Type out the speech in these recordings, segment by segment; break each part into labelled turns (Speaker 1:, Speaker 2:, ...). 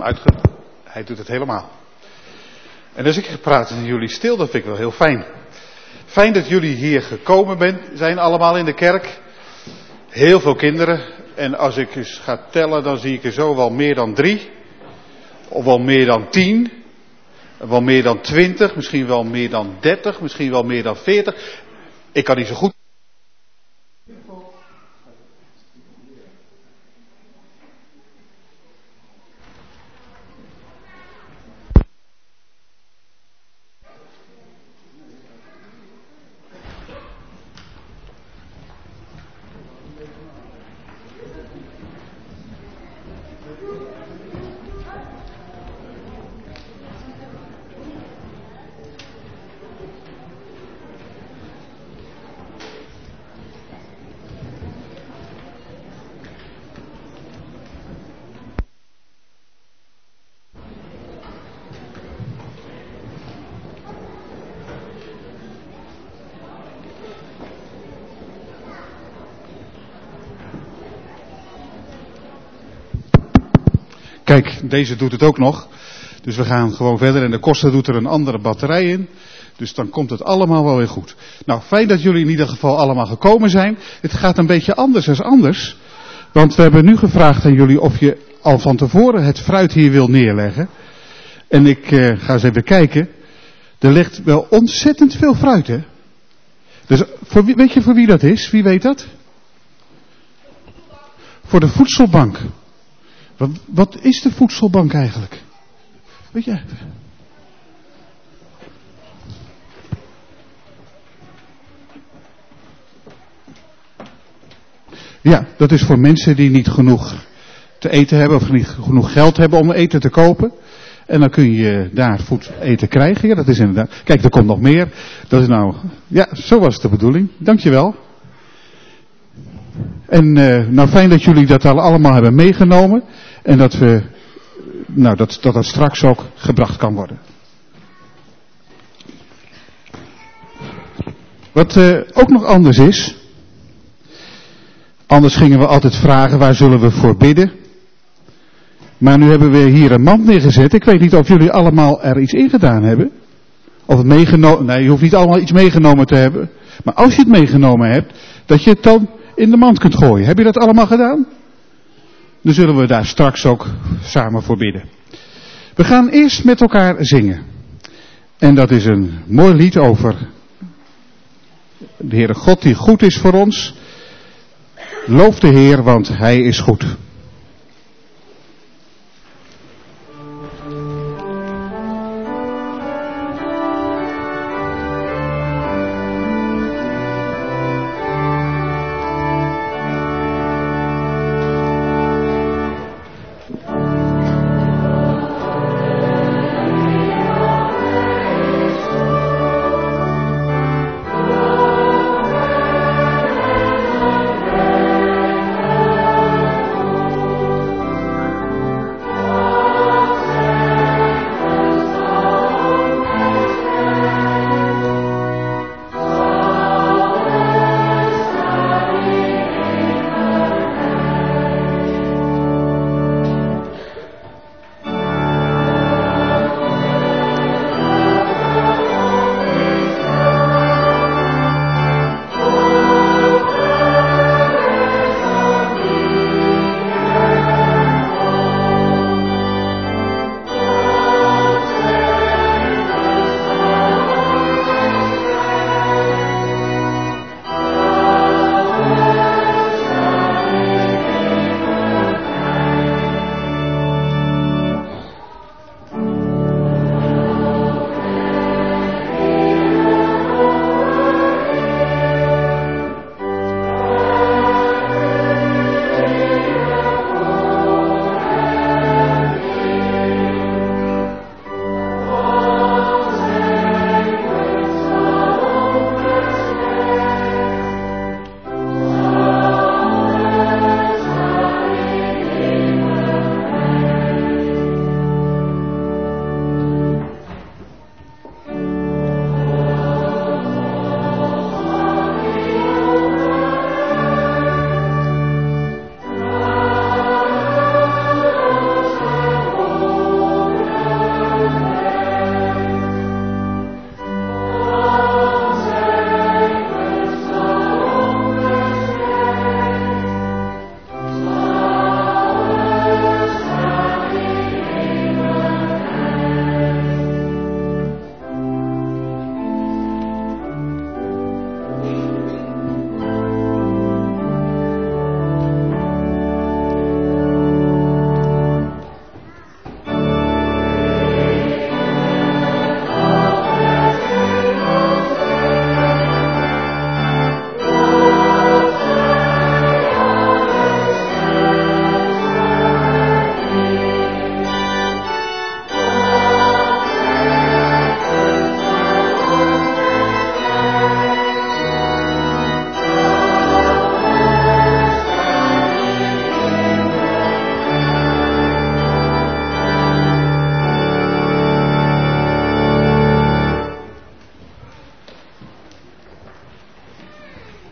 Speaker 1: Hij doet het helemaal. En als ik praat en jullie stil, dat vind ik wel heel fijn. Fijn dat jullie hier gekomen zijn allemaal in de kerk. Heel veel kinderen. En als ik eens ga tellen, dan zie ik er zo wel meer dan 3. Of wel meer dan 10. Wel meer dan 20. Misschien wel meer dan 30. Misschien wel meer dan 40. Ik kan niet zo goed. Kijk, deze doet het ook nog. Dus we gaan gewoon verder en de Koster doet er een andere batterij in. Dus dan komt het allemaal wel weer goed. Nou, fijn dat jullie in ieder geval allemaal gekomen zijn. Het gaat een beetje anders dan anders. Want we hebben nu gevraagd aan jullie of je al van tevoren het fruit hier wil neerleggen. En ik ga eens even kijken. Er ligt wel ontzettend veel fruit, hè? Dus weet je voor wie dat is? Wie weet dat? Voor de voedselbank. Wat is de voedselbank eigenlijk? Weet je? Ja, dat is voor mensen die niet genoeg te eten hebben of niet genoeg geld hebben om eten te kopen. En dan kun je daar eten krijgen. Ja, dat is inderdaad. Kijk, er komt nog meer. Dat is nou, ja, zo was de bedoeling. Dankjewel. En nou fijn dat jullie dat al allemaal hebben meegenomen. En dat dat straks ook gebracht kan worden. Wat ook nog anders is. Anders gingen we altijd vragen, waar zullen we voor bidden? Maar nu hebben we hier een mand neergezet. Ik weet niet of jullie allemaal er iets in gedaan hebben. Of het meegenomen. Nee, je hoeft niet allemaal iets meegenomen te hebben. Maar als je het meegenomen hebt, dat je het dan in de mand kunt gooien. Heb je dat allemaal gedaan? Dan zullen we daar straks ook samen voor bidden. We gaan eerst met elkaar zingen. En dat is een mooi lied over de Heere God die goed is voor ons. Loof de Heer, want Hij is goed.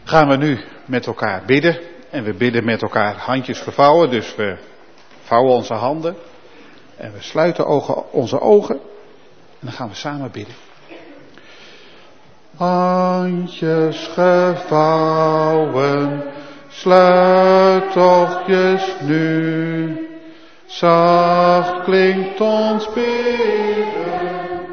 Speaker 1: Gaan we nu met elkaar bidden. En we bidden met elkaar handjes gevouwen. Dus we vouwen onze handen. En we sluiten onze ogen. En dan gaan we samen bidden. Handjes gevouwen. Sluit oogjes nu. Zacht klinkt ons bidden.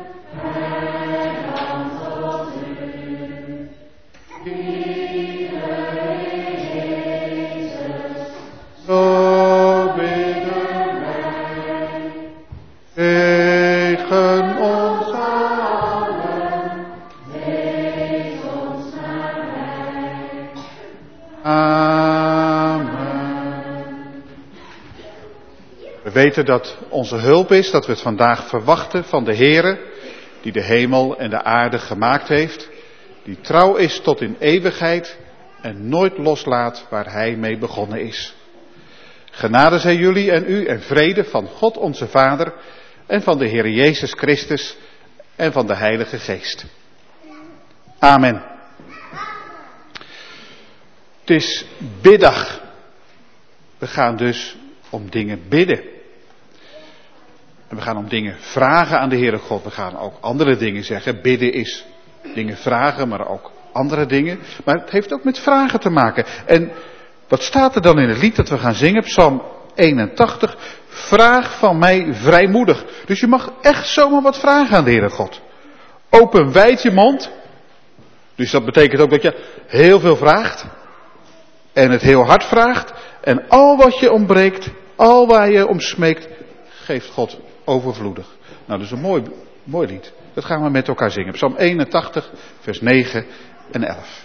Speaker 1: Zo bidden wij, zegen ons allen, wees ons nabij. Amen. We weten dat onze hulp is, dat we het vandaag verwachten van de Heere, die de hemel en de aarde gemaakt heeft, die trouw is tot in eeuwigheid en nooit loslaat waar Hij mee begonnen is. Genade zij jullie en u en vrede van God onze Vader en van de Heer Jezus Christus en van de Heilige Geest. Amen. Het is biddag. We gaan dus om dingen bidden. En we gaan om dingen vragen aan de Heere God. We gaan ook andere dingen zeggen. Bidden is dingen vragen, maar ook andere dingen. Maar het heeft ook met vragen te maken. En wat staat er dan in het lied dat we gaan zingen? Psalm 81. Vraag van mij vrijmoedig. Dus je mag echt zomaar wat vragen aan de Heere God. Open wijd je mond. Dus dat betekent ook dat je heel veel vraagt. En het heel hard vraagt. En al wat je ontbreekt, al waar je om smeekt, geeft God overvloedig. Nou, dat is een mooi lied. Dat gaan we met elkaar zingen. Psalm 81, vers 9 en 11.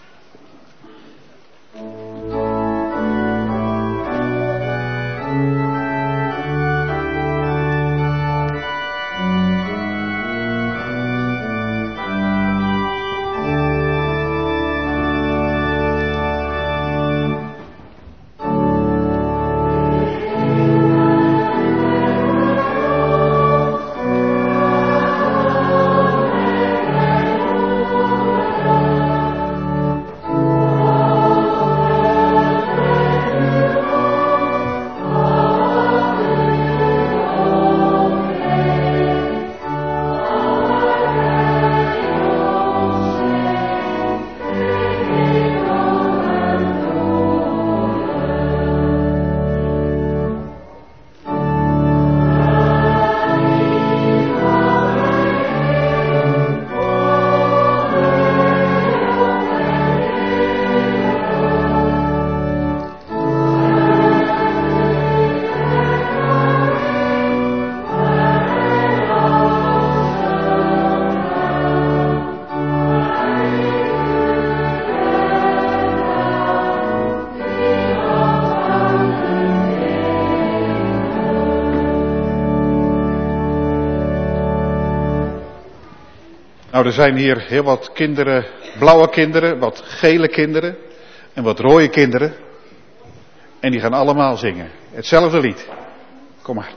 Speaker 1: Nou, er zijn hier heel wat kinderen, blauwe kinderen, wat gele kinderen en wat rode kinderen. En die gaan allemaal zingen. Hetzelfde lied. Kom maar.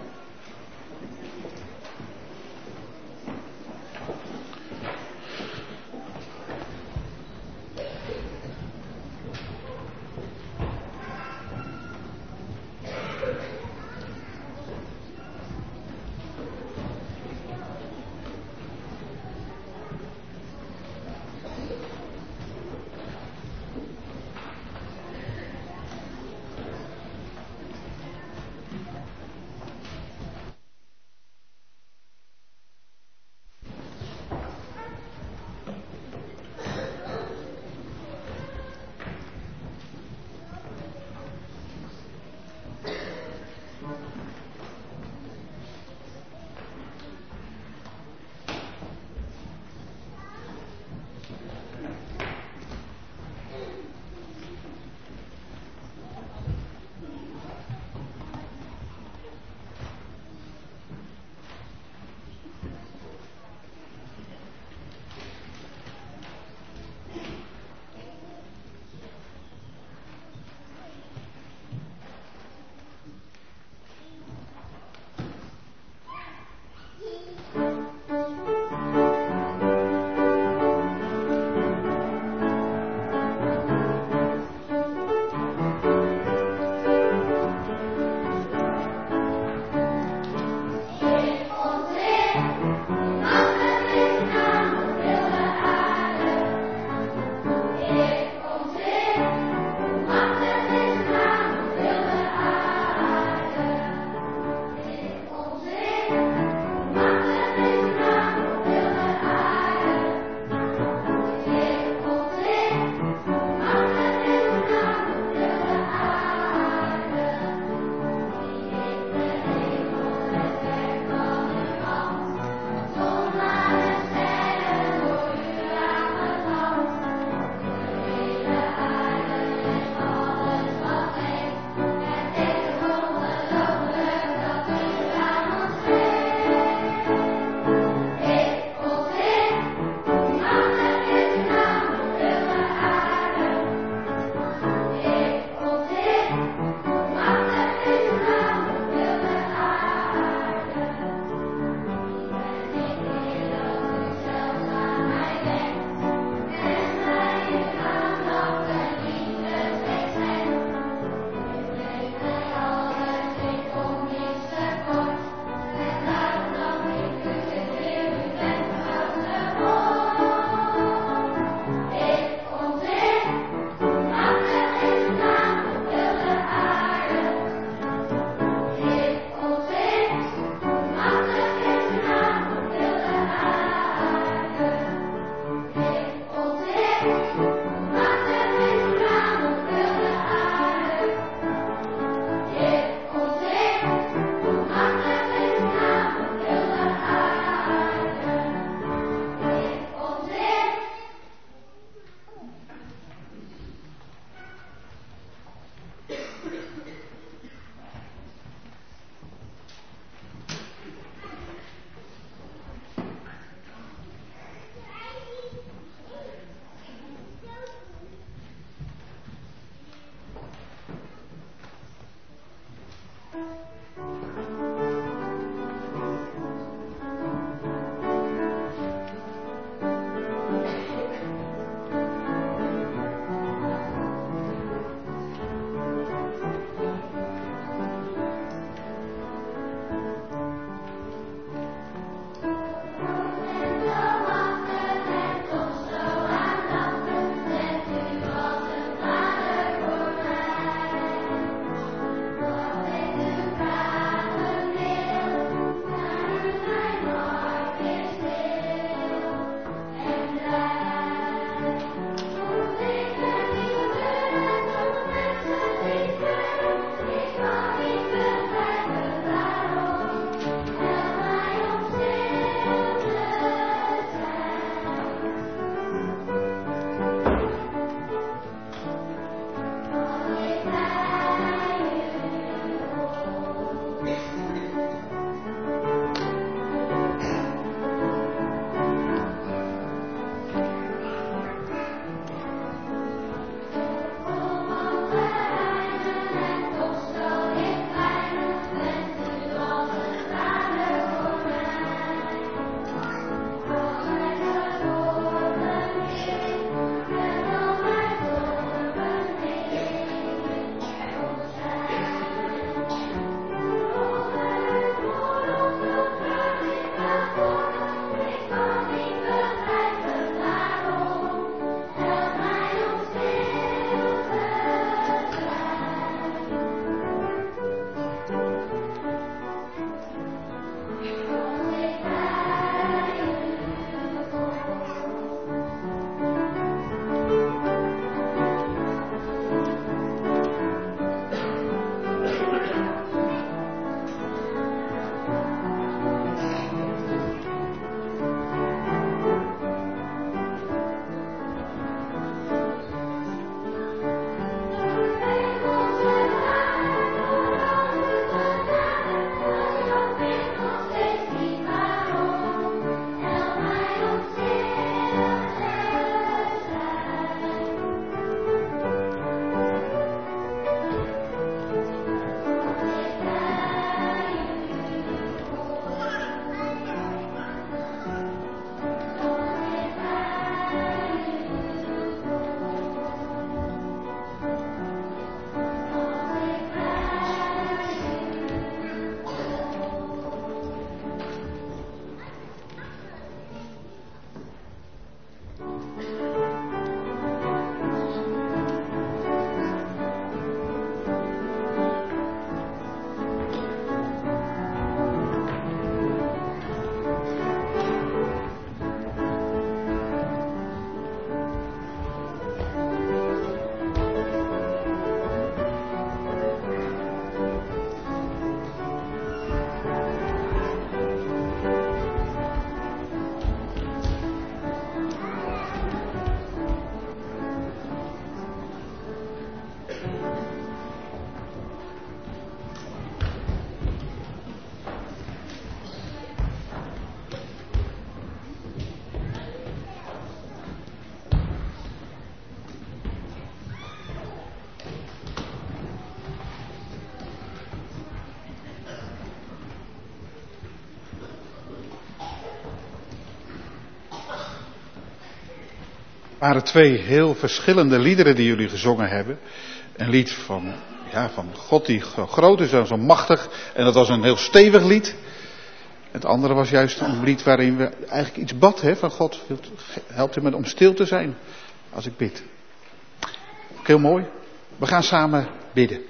Speaker 1: Er waren twee heel verschillende liederen die jullie gezongen hebben. Een lied van God die groot is en zo machtig. En dat was een heel stevig lied. Het andere was juist een lied waarin we eigenlijk iets bad van God. Helpt u me om stil te zijn als ik bid. Ook heel mooi. We gaan samen bidden.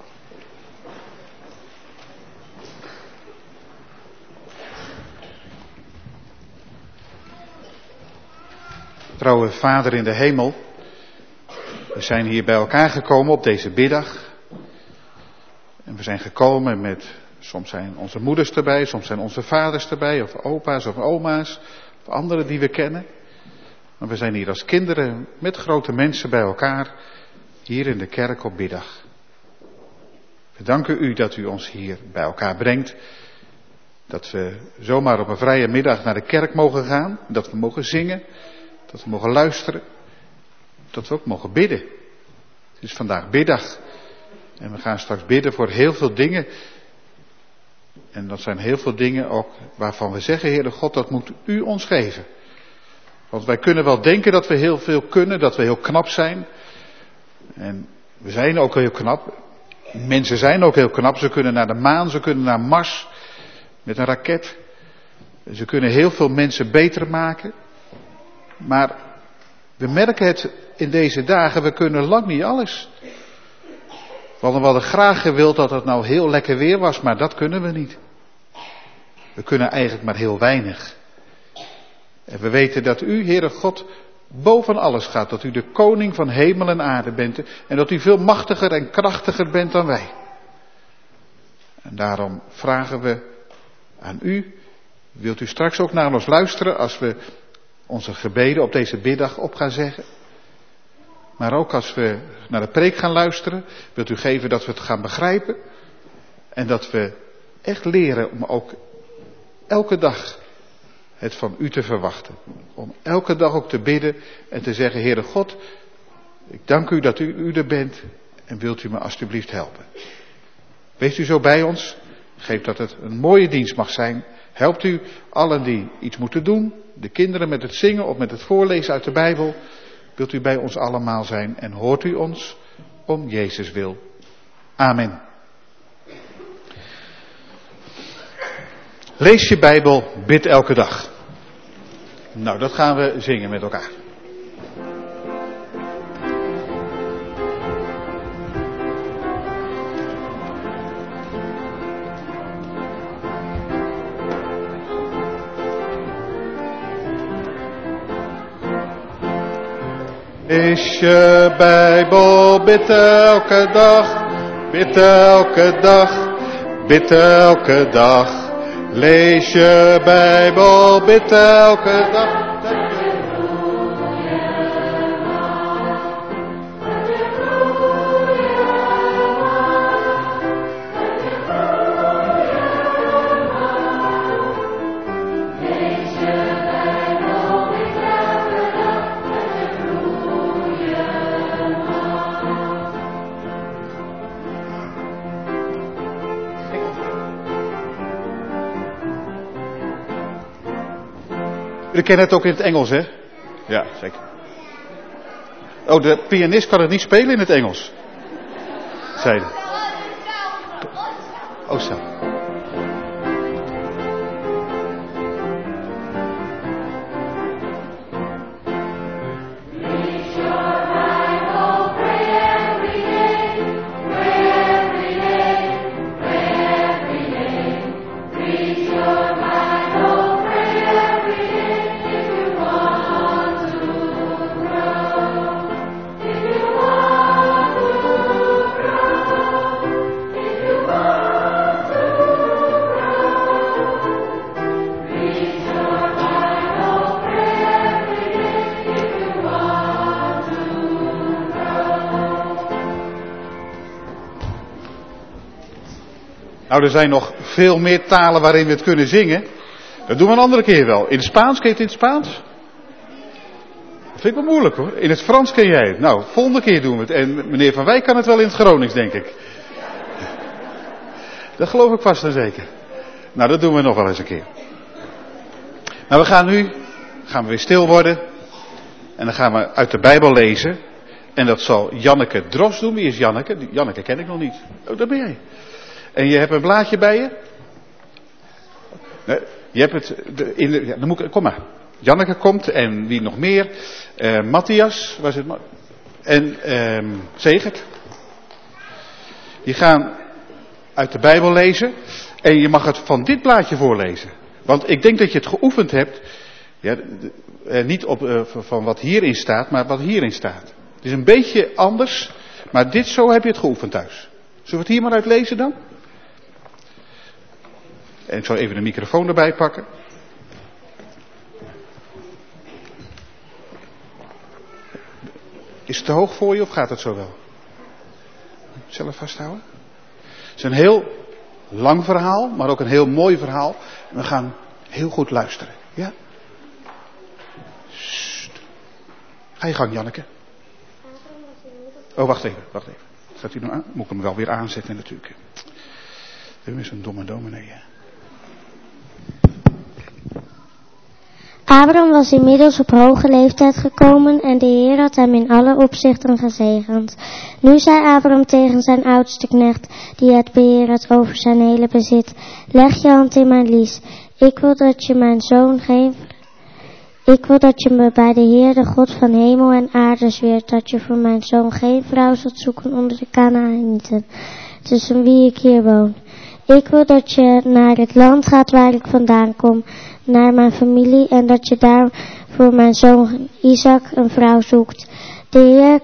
Speaker 1: Trouwe Vader in de hemel, we zijn hier bij elkaar gekomen op deze biddag. En we zijn gekomen met, soms zijn onze moeders erbij, soms zijn onze vaders erbij, of opa's of oma's, of anderen die we kennen. Maar we zijn hier als kinderen met grote mensen bij elkaar, hier in de kerk op biddag. We danken u dat u ons hier bij elkaar brengt. Dat we zomaar op een vrije middag naar de kerk mogen gaan, dat we mogen zingen. Dat we mogen luisteren. Dat we ook mogen bidden. Het is vandaag biddag. En we gaan straks bidden voor heel veel dingen. En dat zijn heel veel dingen ook waarvan we zeggen, Heere God, dat moet u ons geven. Want wij kunnen wel denken dat we heel veel kunnen, dat we heel knap zijn. En we zijn ook heel knap. Mensen zijn ook heel knap. Ze kunnen naar de maan, ze kunnen naar Mars. Met een raket. Ze kunnen heel veel mensen beter maken. Maar we merken het in deze dagen, we kunnen lang niet alles. We hadden graag gewild dat het nou heel lekker weer was, maar dat kunnen we niet. We kunnen eigenlijk maar heel weinig. En we weten dat u, Heere God, boven alles gaat. Dat u de koning van hemel en aarde bent. En dat u veel machtiger en krachtiger bent dan wij. En daarom vragen we aan u, wilt u straks ook naar ons luisteren als we onze gebeden op deze biddag op gaan zeggen. Maar ook als we naar de preek gaan luisteren, wilt u geven dat we het gaan begrijpen. En dat we echt leren om ook elke dag het van u te verwachten. Om elke dag ook te bidden en te zeggen, Heere God, ik dank u dat u er bent en wilt u me alstublieft helpen. Wees u zo bij ons, geef dat het een mooie dienst mag zijn. Helpt u allen die iets moeten doen, de kinderen met het zingen of met het voorlezen uit de Bijbel. Wilt u bij ons allemaal zijn en hoort u ons om Jezus wil. Amen. Lees je Bijbel, bid elke dag. Nou, dat gaan we zingen met elkaar. Lees je Bijbel, bid elke dag, bid elke dag, bid elke dag. Lees je Bijbel, bid elke dag. Jullie kennen het ook in het Engels, hè? Ja, zeker. Oh, de pianist kan het niet spelen in het Engels. Zeiden. Oh, zo. Nou, er zijn nog veel meer talen waarin we het kunnen zingen. Dat doen we een andere keer wel. In het Spaans, ken je het in het Spaans? Dat vind ik wel moeilijk hoor. In het Frans ken jij het. Nou, volgende keer doen we het. En meneer Van Wijk kan het wel in het Gronings, denk ik. Dat geloof ik vast en zeker. Nou, dat doen we nog wel eens een keer. Nou, we gaan nu weer stil worden. En dan gaan we uit de Bijbel lezen. En dat zal Janneke Dros doen. Wie is Janneke? Janneke ken ik nog niet. Oh, dat ben jij. En je hebt een blaadje bij je? Nee, je hebt het... dan moet ik, kom maar. Janneke komt en wie nog meer? Matthias, waar zit en Zegert. Die gaan uit de Bijbel lezen. En je mag het van dit blaadje voorlezen. Want ik denk dat je het geoefend hebt. Ja, niet van wat hierin staat, maar wat hierin staat. Het is een beetje anders. Maar zo heb je het geoefend thuis. Zullen we het hier maar uit lezen dan? En ik zal even de microfoon erbij pakken. Is het te hoog voor je of gaat het zo wel? Zelf vasthouden. Het is een heel lang verhaal, maar ook een heel mooi verhaal. En we gaan heel goed luisteren. Ja? Sst. Ga je gang, Janneke. Oh, wacht even. Gaat hij nou aan? Moet ik hem wel weer aanzetten natuurlijk. Dat is een domme dominee, hè?
Speaker 2: Abraham was inmiddels op hoge leeftijd gekomen en de Heer had hem in alle opzichten gezegend. Nu zei Abraham tegen zijn oudste knecht, die het beheer had over zijn hele bezit: leg je hand in mijn lies. Ik wil dat je me bij de Heer, de God van hemel en aarde, zweert dat je voor mijn zoon geen vrouw zult zoeken onder de Kanaanieten, tussen wie ik hier woon. Ik wil dat je naar het land gaat waar ik vandaan kom, naar mijn familie, en dat je daar voor mijn zoon Isaac een vrouw zoekt. De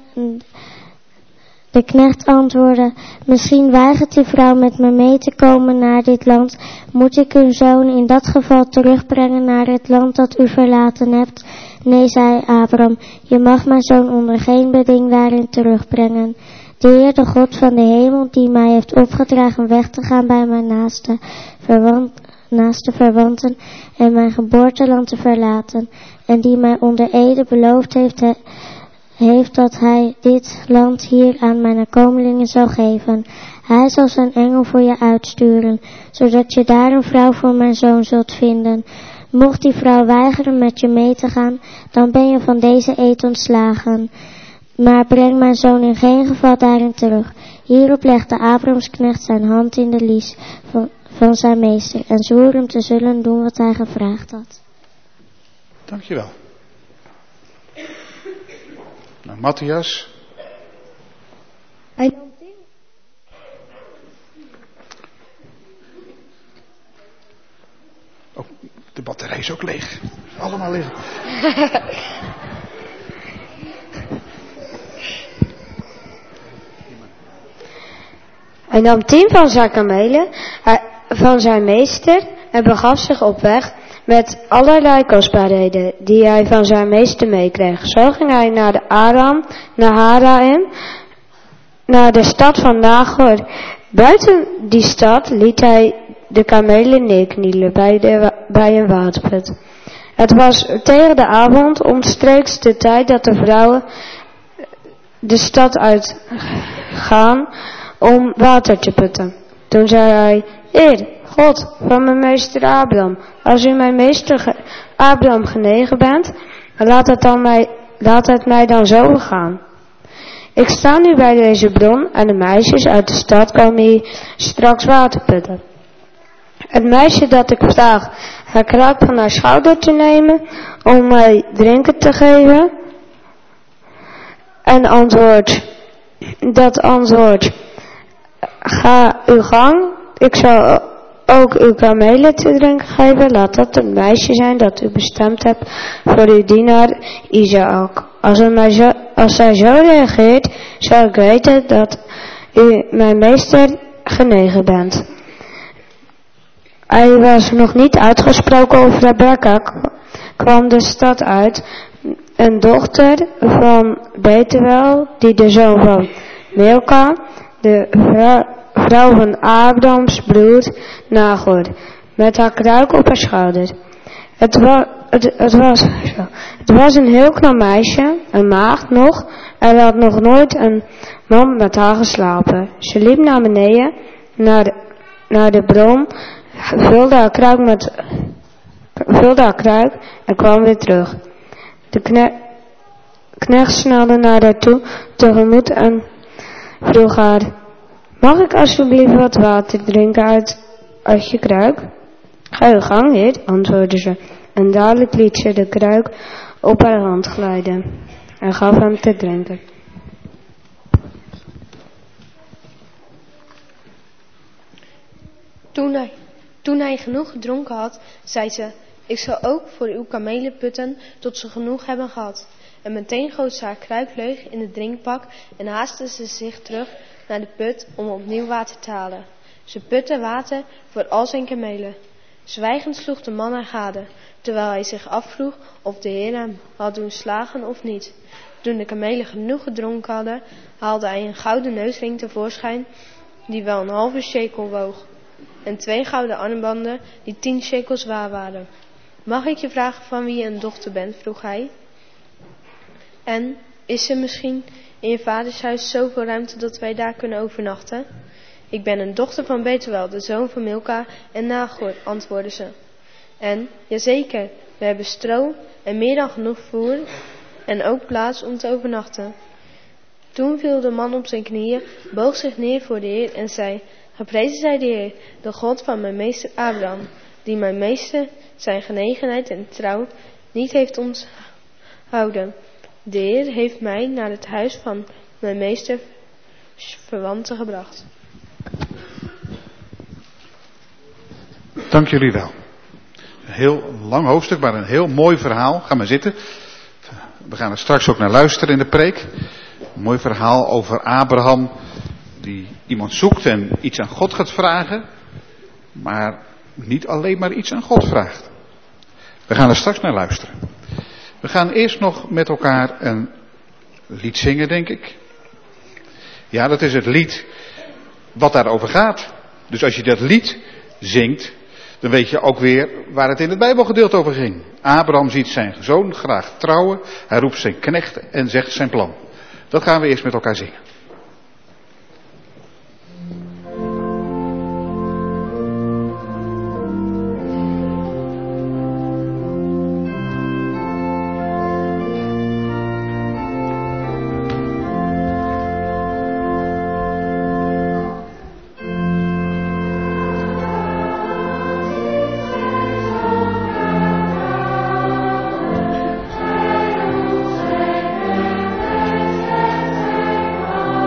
Speaker 2: knecht antwoordde: misschien weigert die vrouw met me mee te komen naar dit land. Moet ik uw zoon in dat geval terugbrengen naar het land dat u verlaten hebt? Nee, zei Abraham, je mag mijn zoon onder geen beding daarin terugbrengen. De Heer, de God van de hemel, die mij heeft opgedragen weg te gaan bij mijn naaste verwanten en mijn geboorteland te verlaten, en die mij onder ede beloofd heeft dat hij dit land hier aan mijn nakomelingen zal geven. Hij zal zijn engel voor je uitsturen, zodat je daar een vrouw voor mijn zoon zult vinden. Mocht die vrouw weigeren met je mee te gaan, dan ben je van deze eed ontslagen. Maar breng mijn zoon in geen geval daarin terug. Hierop legde Abrahams knecht zijn hand in de lies van zijn meester en zwoer hem te zullen doen wat hij gevraagd had.
Speaker 1: Dankjewel. Nou, Matthias. Oh, de batterij is ook leeg. Allemaal liggen.
Speaker 3: Hij nam 10 van zijn kamelen van zijn meester en begaf zich op weg met allerlei kostbaarheden die hij van zijn meester meekreeg. Zo ging hij naar de Aram, naar Haraim, naar de stad van Nagor. Buiten die stad liet hij de kamelen neerknielen bij een waterput. Het was tegen de avond, omstreeks de tijd dat de vrouwen de stad uitgaan om water te putten. Toen zei hij: Heer, God van mijn meester Abraham, als u mijn meester Abraham genegen bent, laat het mij dan zo gaan. Ik sta nu bij deze bron en de meisjes uit de stad komen hier straks water putten. Het meisje dat ik vraag haar kruik van haar schouder te nemen om mij drinken te geven, en antwoordt, ga uw gang, ik zal ook uw kamelen te drinken geven. Laat dat het meisje zijn dat u bestemd hebt voor uw dienaar Isaac. Als zij zo reageert, zal ik weten dat u mijn meester genegen bent. Hij was nog niet uitgesproken of Rebekka kwam de stad uit, een dochter van Betuel, die de zoon van Milka, de vrouw van Abrahams broer Nagor, met haar kruik op haar schouder. Het was een heel knap meisje, een maagd nog. Er had nog nooit een man met haar geslapen. Ze liep naar beneden, naar de bron, vulde haar kruik en kwam weer terug. De knecht snelde naar haar toe, tegemoet en vroeg haar: mag ik alsjeblieft wat water drinken uit je kruik? Ga je gang, heer, antwoordde ze. En dadelijk liet ze de kruik op haar hand glijden en gaf hem te drinken.
Speaker 4: Toen hij genoeg gedronken had, zei ze: ik zal ook voor uw kamelen putten tot ze genoeg hebben gehad. En meteen goot ze haar kruik leeg in het drinkpak en haastte ze zich terug naar de put om opnieuw water te halen. Ze putte water voor al zijn kamelen. Zwijgend sloeg de man haar gade, terwijl hij zich afvroeg of de Heer hem had doen slagen of niet. Toen de kamelen genoeg gedronken hadden, haalde hij een gouden neusring tevoorschijn, die wel een halve shekel woog, en 2 gouden armbanden die 10 shekels zwaar waren. Mag ik je vragen van wie je een dochter bent? Vroeg hij. En is er misschien in je vaders huis zoveel ruimte dat wij daar kunnen overnachten? Ik ben een dochter van Betuel, de zoon van Milka en Nagor, antwoordde ze. En, jazeker, we hebben stro en meer dan genoeg voer en ook plaats om te overnachten. Toen viel de man op zijn knieën, boog zich neer voor de Heer en zei: geprezen zij de Heer, de God van mijn meester Abraham, die mijn meester zijn genegenheid en trouw niet heeft onthouden. De Heer heeft mij naar het huis van mijn meester verwanten gebracht.
Speaker 1: Dank jullie wel. Een heel lang hoofdstuk, maar een heel mooi verhaal. Ga maar zitten. We gaan er straks ook naar luisteren in de preek. Een mooi verhaal over Abraham, die iemand zoekt en iets aan God gaat vragen. Maar niet alleen maar iets aan God vraagt. We gaan er straks naar luisteren. We gaan eerst nog met elkaar een lied zingen, denk ik. Ja, dat is het lied wat daarover gaat. Dus als je dat lied zingt, dan weet je ook weer waar het in het Bijbelgedeelte over ging. Abraham ziet zijn zoon graag trouwen. Hij roept zijn knecht en zegt zijn plan. Dat gaan we eerst met elkaar zingen.
Speaker 5: Oh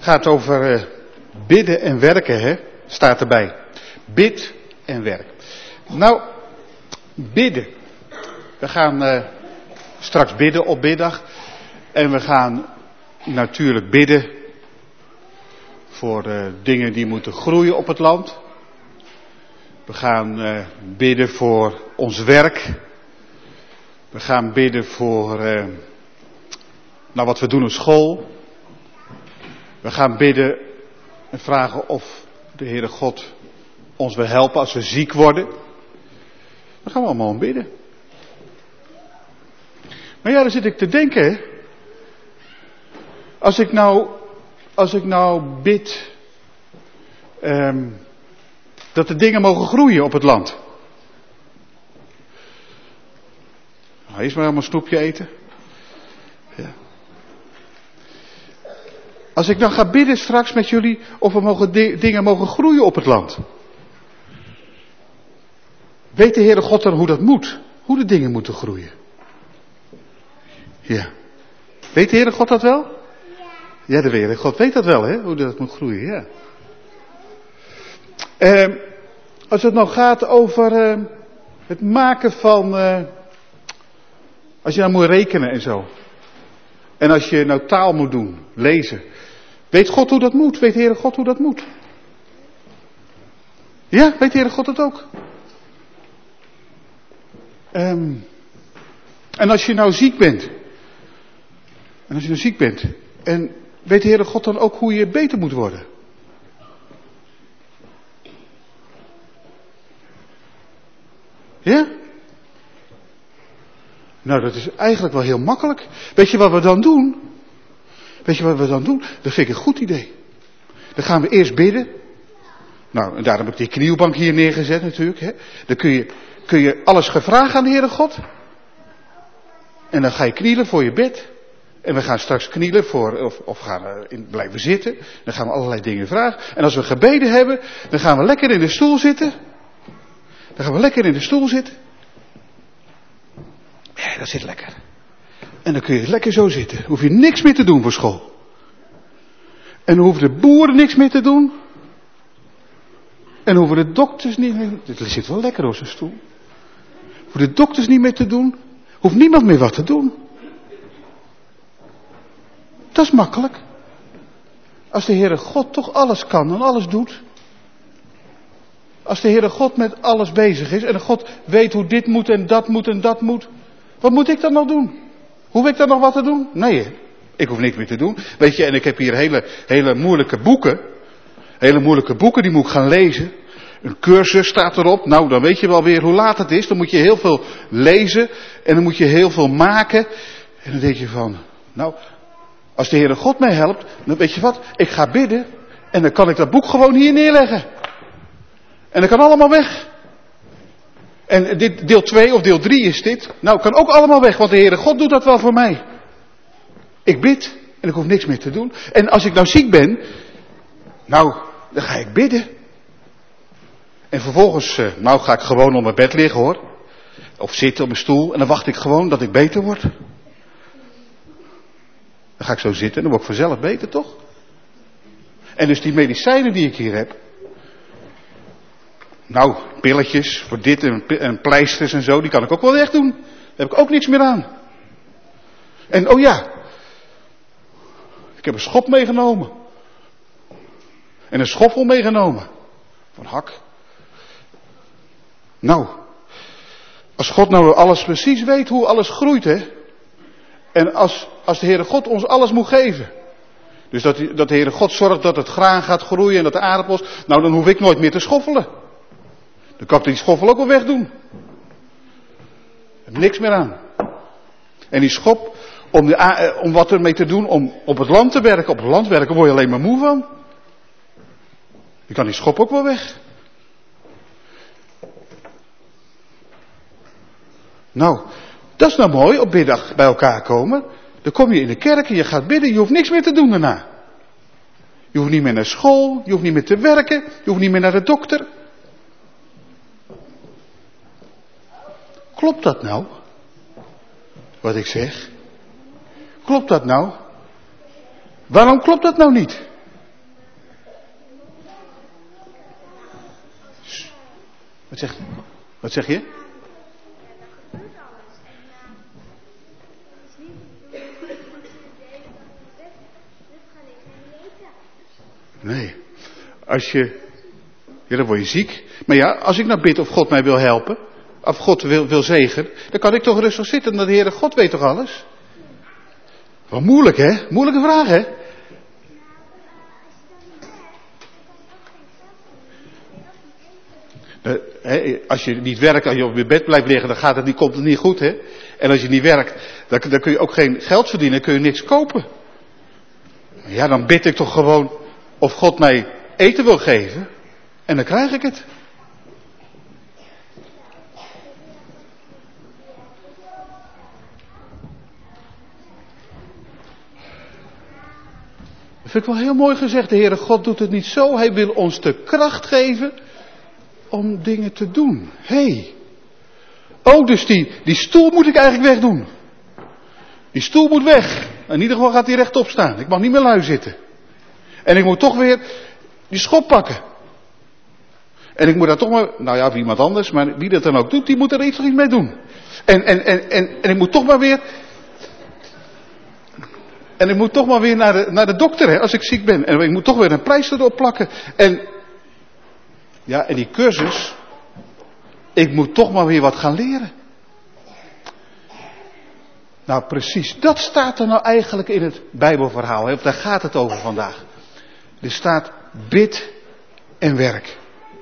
Speaker 1: Gaat over bidden en werken, hè? Staat erbij. Bid en werk. Nou, bidden. We gaan straks bidden op biddag. En we gaan natuurlijk bidden voor dingen die moeten groeien op het land. We gaan bidden voor ons werk. We gaan bidden voor wat we doen op school. We gaan bidden en vragen of de Heere God ons wil helpen als we ziek worden. Daar gaan we allemaal om bidden. Maar ja, dan zit ik te denken. Als ik nou bid dat de dingen mogen groeien op het land. Nou, eerst maar helemaal een snoepje eten. Ja. Als ik dan ga bidden straks met jullie of er dingen mogen groeien op het land. Weet de Heere God dan hoe dat moet? Hoe de dingen moeten groeien? Ja. Weet de Heere God dat wel? Ja, de Heere God weet dat wel, hè? Hoe dat moet groeien, ja. Als het nou gaat over het maken van... als je nou moet rekenen en zo. En als je nou taal moet doen, lezen. Weet God hoe dat moet? Weet de Heere God hoe dat moet? Ja, weet de Heere God dat ook? En als je nou ziek bent. En weet de Heere God dan ook hoe je beter moet worden? Ja? Nou, dat is eigenlijk wel heel makkelijk. Weet je wat we dan doen? Dat vind ik een goed idee. Dan gaan we eerst bidden. Nou, en daarom heb ik die knielbank hier neergezet natuurlijk. Hè. Dan kun je alles gevraagd aan de Heere God. En dan ga je knielen voor je bed. En we gaan straks knielen of gaan blijven zitten. Dan gaan we allerlei dingen vragen. En als we gebeden hebben, dan gaan we lekker in de stoel zitten. Ja, dat zit lekker. En dan kun je lekker zo zitten. Hoef je niks meer te doen voor school. En dan hoeven de boeren niks meer te doen. En hoeven de dokters niet meer... Dit zit wel lekker op zijn stoel. Hoeven de dokters niet meer te doen. Hoeft niemand meer wat te doen. Dat is makkelijk. Als de Heere God toch alles kan en alles doet. Als de Heere God met alles bezig is. En God weet hoe dit moet en dat moet en dat moet. Wat moet ik dan nog doen? Hoef ik dan nog wat te doen? Nee, ik hoef niks meer te doen. Weet je, en ik heb hier hele moeilijke boeken. Hele moeilijke boeken, die moet ik gaan lezen. Een cursus staat erop. Nou, dan weet je wel weer hoe laat het is. Dan moet je heel veel lezen. En dan moet je heel veel maken. En dan denk je van, nou, als de Heere God mij helpt, dan weet je wat, ik ga bidden. En dan kan ik dat boek gewoon hier neerleggen. En dat kan allemaal weg. En dit deel 2 of deel 3 is dit. Nou, kan ook allemaal weg, want de Heere God doet dat wel voor mij. Ik bid en ik hoef niks meer te doen. En als ik nou ziek ben, nou, dan ga ik bidden. En vervolgens, ga ik gewoon op mijn bed liggen hoor. Of zitten op mijn stoel en dan wacht ik gewoon dat ik beter word. Dan ga ik zo zitten en dan word ik vanzelf beter, toch? En dus die medicijnen die ik hier heb. Nou, pilletjes voor dit en pleisters en zo, die kan ik ook wel wegdoen. Daar heb ik ook niks meer aan. En oh ja, ik heb een schop meegenomen. En een schoffel meegenomen. Van hak. Nou, als God nou alles precies weet hoe alles groeit, hè. En als de Heere God ons alles moet geven. Dus dat de Heere God zorgt dat het graan gaat groeien en dat de aardappels. Nou, dan hoef ik nooit meer te schoffelen. Dan kan ik die schoffel ook wel wegdoen. Heb niks meer aan. En die schop, om wat ermee te doen, om op het land te werken. Op het land werken word je alleen maar moe van. Je kan die schop ook wel weg. Nou, dat is nou mooi, op biddag bij elkaar komen. Dan kom je in de kerk en je gaat bidden, je hoeft niks meer te doen daarna. Je hoeft niet meer naar school, je hoeft niet meer te werken, je hoeft niet meer naar de dokter. Klopt dat nou? Wat ik zeg? Klopt dat nou? Waarom klopt dat nou niet? Wat zeg je? Nee. Ja, dan word je ziek. Maar ja, als ik nou bid of God mij wil helpen, of God wil zegenen, dan kan ik toch rustig zitten, want de Heere God weet toch alles? Wat moeilijk, hè? Moeilijke vraag, hè? Als je niet werkt, als je op je bed blijft liggen, dan komt het niet goed, hè? En als je niet werkt, dan kun je ook geen geld verdienen, dan kun je niks kopen. Ja, dan bid ik toch gewoon of God mij eten wil geven, en dan krijg ik het. Dat vind ik wel heel mooi gezegd. De Heere God doet het niet zo. Hij wil ons de kracht geven om dingen te doen. Dus die stoel moet ik eigenlijk wegdoen. Die stoel moet weg. In ieder geval gaat hij rechtop staan. Ik mag niet meer lui zitten. En ik moet toch weer die schop pakken. En ik moet daar toch maar, nou ja, of iemand anders, maar wie dat dan ook doet, die moet er iets mee doen. En ik moet toch maar weer... En ik moet toch maar weer naar de dokter, hè, als ik ziek ben. En ik moet toch weer een pleister erop plakken. En die cursus, ik moet toch maar weer wat gaan leren. Nou precies, dat staat er nou eigenlijk in het Bijbelverhaal. Hè? Daar gaat het over vandaag. Er staat bid en werk.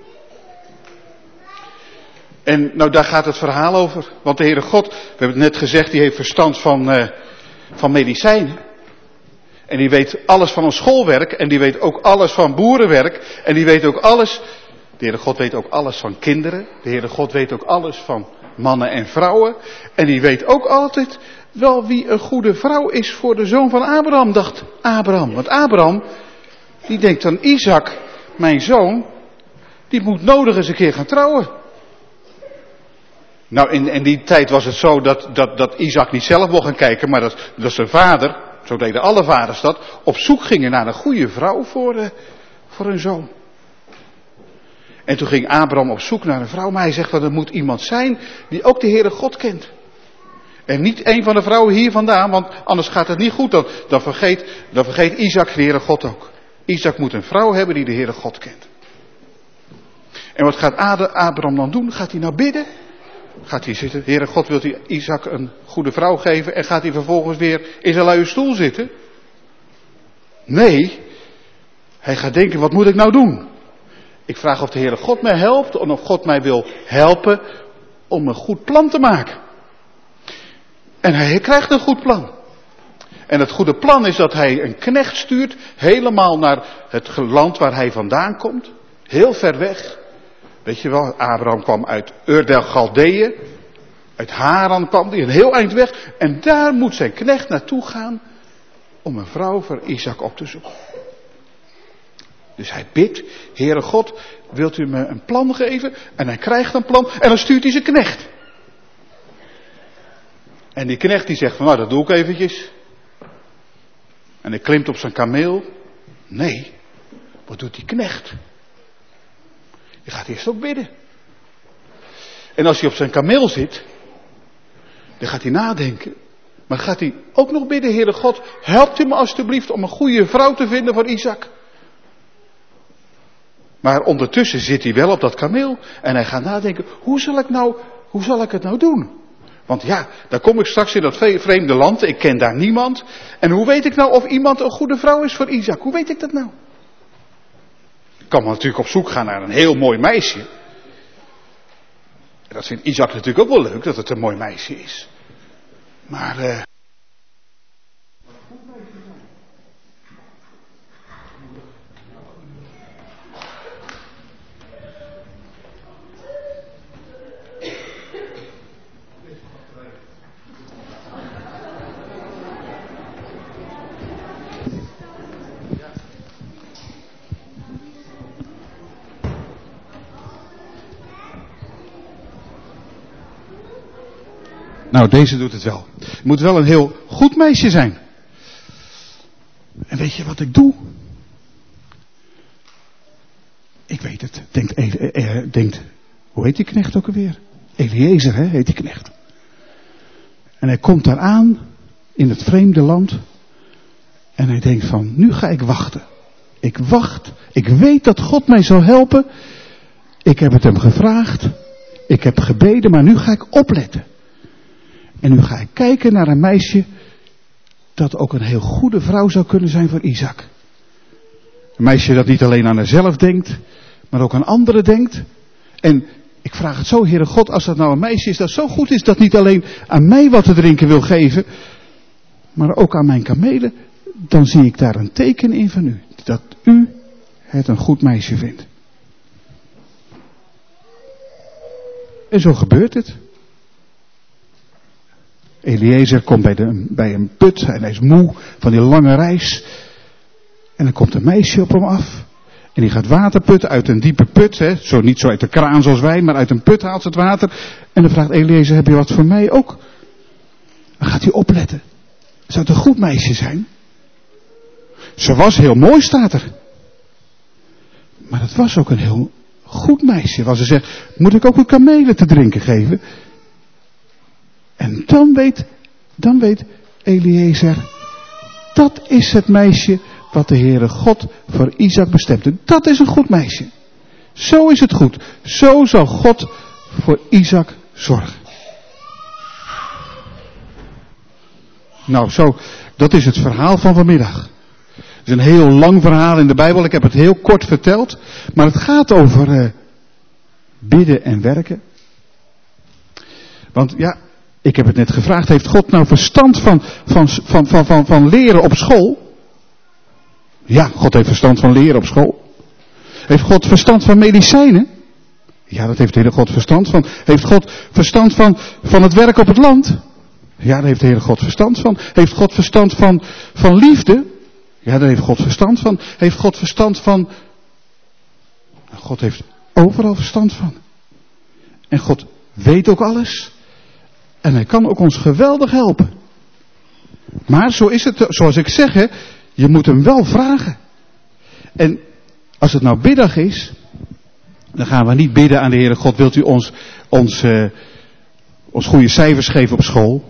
Speaker 1: En nou daar gaat het verhaal over. Want de Heere God, we hebben het net gezegd, die heeft verstand van medicijnen. En die weet alles van ons schoolwerk. En die weet ook alles van boerenwerk. En die weet ook alles. De Heere God weet ook alles van kinderen. De Heere God weet ook alles van mannen en vrouwen. En die weet ook altijd wel wie een goede vrouw is voor de zoon van Abraham, dacht Abraham. Want Abraham, die denkt aan Isaac, mijn zoon, die moet nodig eens een keer gaan trouwen. Nou, in die tijd was het zo dat Isaac niet zelf mocht gaan kijken, maar dat zijn vader, zo deden alle vaders dat, op zoek gingen naar een goede vrouw voor hun zoon. En toen ging Abraham op zoek naar een vrouw, maar hij zegt dat er moet iemand zijn die ook de Heere God kent. En niet een van de vrouwen hier vandaan, want anders gaat het niet goed. Dan vergeet Isaac de Heere God ook. Isaac moet een vrouw hebben die de Heere God kent. En wat gaat Abraham dan doen? Gaat hij nou bidden? Gaat hij zitten? Heere God, wilt hij Isaac een goede vrouw geven? En gaat hij vervolgens weer in zijn luie stoel zitten? Nee. Hij gaat denken, wat moet ik nou doen? Ik vraag of de Heere God mij helpt. En of God mij wil helpen om een goed plan te maken. En hij krijgt een goed plan. En het goede plan is dat hij een knecht stuurt. Helemaal naar het land waar hij vandaan komt. Heel ver weg. Weet je wel, Abraham kwam uit Ur der Galdeeën. Uit Haran kwam hij, een heel eind weg. En daar moet zijn knecht naartoe gaan om een vrouw voor Isaac op te zoeken. Dus hij bidt, Heere God, wilt u me een plan geven? En hij krijgt een plan en dan stuurt hij zijn knecht. En die knecht die zegt van, nou dat doe ik eventjes. En hij klimt op zijn kameel. Nee, wat doet die knecht? Die gaat eerst ook bidden. En als hij op zijn kameel zit, dan gaat hij nadenken. Maar gaat hij ook nog bidden, Heere God, helpt u me alstublieft om een goede vrouw te vinden voor Isaac. Maar ondertussen zit hij wel op dat kameel en hij gaat nadenken, hoe zal ik het nou doen? Want ja, dan kom ik straks in dat vreemde land, ik ken daar niemand. En hoe weet ik nou of iemand een goede vrouw is voor Isaac? Hoe weet ik dat nou? Ik kan natuurlijk op zoek gaan naar een heel mooi meisje. En dat vindt Isaac natuurlijk ook wel leuk, dat het een mooi meisje is. Maar nou, deze doet het wel. Het moet wel een heel goed meisje zijn. En weet je wat ik doe? Ik weet het, denkt Hoe heet die knecht ook alweer? Eliezer, hè, heet die knecht. En hij komt daar aan in het vreemde land. En hij denkt van, nu ga ik wachten. Ik wacht. Ik weet dat God mij zal helpen. Ik heb het hem gevraagd. Ik heb gebeden, maar nu ga ik opletten. En nu ga ik kijken naar een meisje dat ook een heel goede vrouw zou kunnen zijn voor Isaac. Een meisje dat niet alleen aan haarzelf denkt, maar ook aan anderen denkt. En ik vraag het zo, Heere God, als dat nou een meisje is dat zo goed is, dat niet alleen aan mij wat te drinken wil geven, maar ook aan mijn kamelen, dan zie ik daar een teken in van u. Dat u het een goed meisje vindt. En zo gebeurt het. Eliezer komt bij een put en hij is moe van die lange reis. En dan komt een meisje op hem af. En die gaat water putten uit een diepe put. Hè. Niet zo uit de kraan zoals wij, maar uit een put haalt ze het water. En dan vraagt Eliezer, heb je wat voor mij ook? Dan gaat hij opletten. Zou het een goed meisje zijn? Ze was heel mooi, staat er. Maar het was ook een heel goed meisje. Want ze zegt, moet ik ook een kamelen te drinken geven? En dan weet Eliezer, dat is het meisje wat de Heere God voor Isaac bestemde. Dat is een goed meisje. Zo is het goed. Zo zal God voor Isaac zorgen. Nou, dat is het verhaal van vanmiddag. Het is een heel lang verhaal in de Bijbel. Ik heb het heel kort verteld. Maar het gaat over bidden en werken. Want ja, ik heb het net gevraagd. Heeft God nou verstand van leren op school? Ja, God heeft verstand van leren op school. Heeft God verstand van medicijnen? Ja, dat heeft de Heere God verstand van. Heeft God verstand van het werk op het land? Ja, daar heeft de Heere God verstand van. Heeft God verstand van liefde? Ja, daar heeft God verstand van. Heeft God verstand van... God heeft overal verstand van. En God weet ook alles. En hij kan ook ons geweldig helpen. Maar zo is het, zoals ik zeg, hè, je moet hem wel vragen. En als het nou middag is, dan gaan we niet bidden aan de Heere God, wilt u ons goede cijfers geven op school?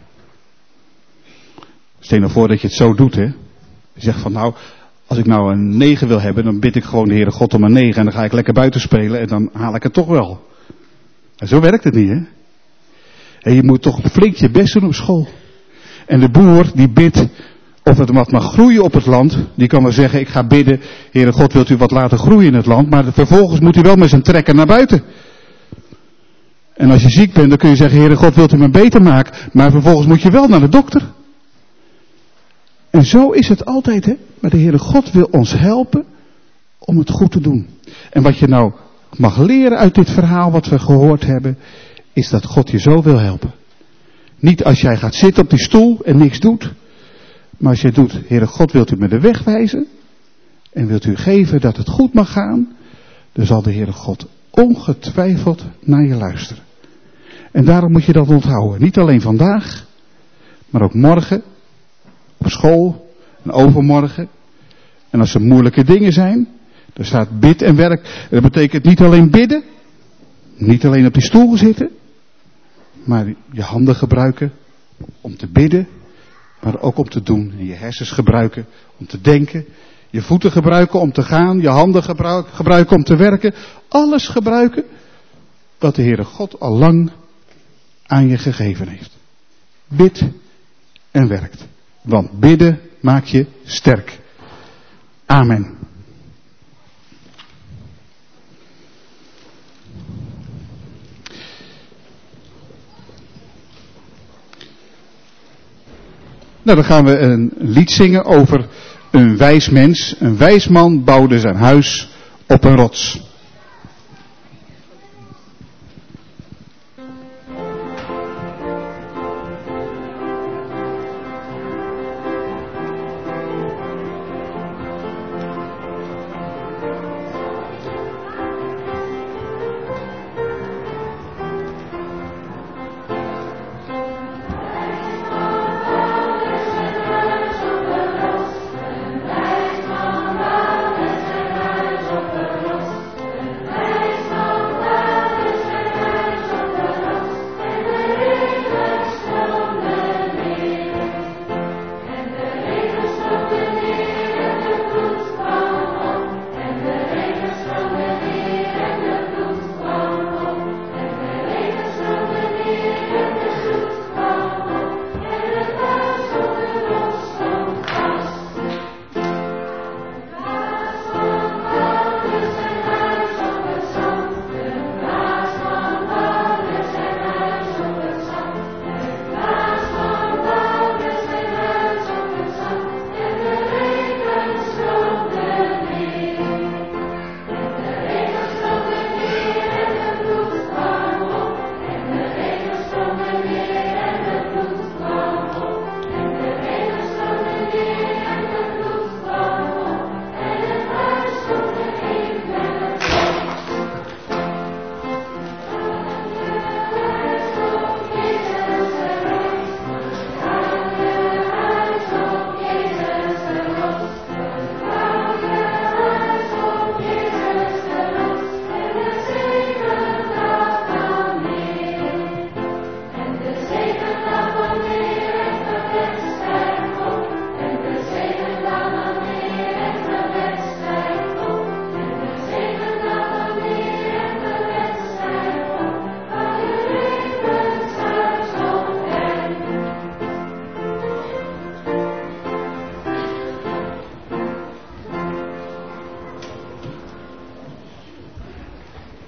Speaker 1: Stel je nou voor dat je het zo doet, hè. Je zegt van nou, als ik nou een 9 wil hebben, dan bid ik gewoon de Heere God om een 9 en dan ga ik lekker buiten spelen en dan haal ik het toch wel. En zo werkt het niet, hè. En je moet toch flink je best doen op school. En de boer die bidt of het wat mag groeien op het land, die kan wel zeggen, ik ga bidden, Heere God, wilt u wat laten groeien in het land, maar vervolgens moet hij wel met zijn trekker naar buiten. En als je ziek bent, dan kun je zeggen, Heere God, wilt u me beter maken, maar vervolgens moet je wel naar de dokter. En zo is het altijd, hè. Maar de Heere God wil ons helpen om het goed te doen. En wat je nou mag leren uit dit verhaal wat we gehoord hebben, is dat God je zo wil helpen. Niet als jij gaat zitten op die stoel en niks doet. Maar als je doet, Heere God, wilt u me de weg wijzen? En wilt u geven dat het goed mag gaan? Dan zal de Heere God ongetwijfeld naar je luisteren. En daarom moet je dat onthouden. Niet alleen vandaag, maar ook morgen, op school en overmorgen. En als er moeilijke dingen zijn, dan staat bid en werk. En dat betekent niet alleen bidden, niet alleen op die stoel zitten, maar je handen gebruiken om te bidden, maar ook om te doen. En je hersens gebruiken om te denken, je voeten gebruiken om te gaan, je handen gebruiken om te werken. Alles gebruiken wat de Heere God al lang aan je gegeven heeft. Bid en werkt. Want bidden maakt je sterk. Amen. Nou, dan gaan we een lied zingen over een wijs mens. Een wijs man bouwde zijn huis op een rots.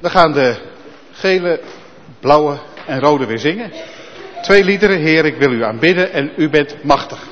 Speaker 1: We gaan de gele, blauwe en rode weer zingen. 2 liederen, Heer, ik wil u aanbidden en u bent machtig.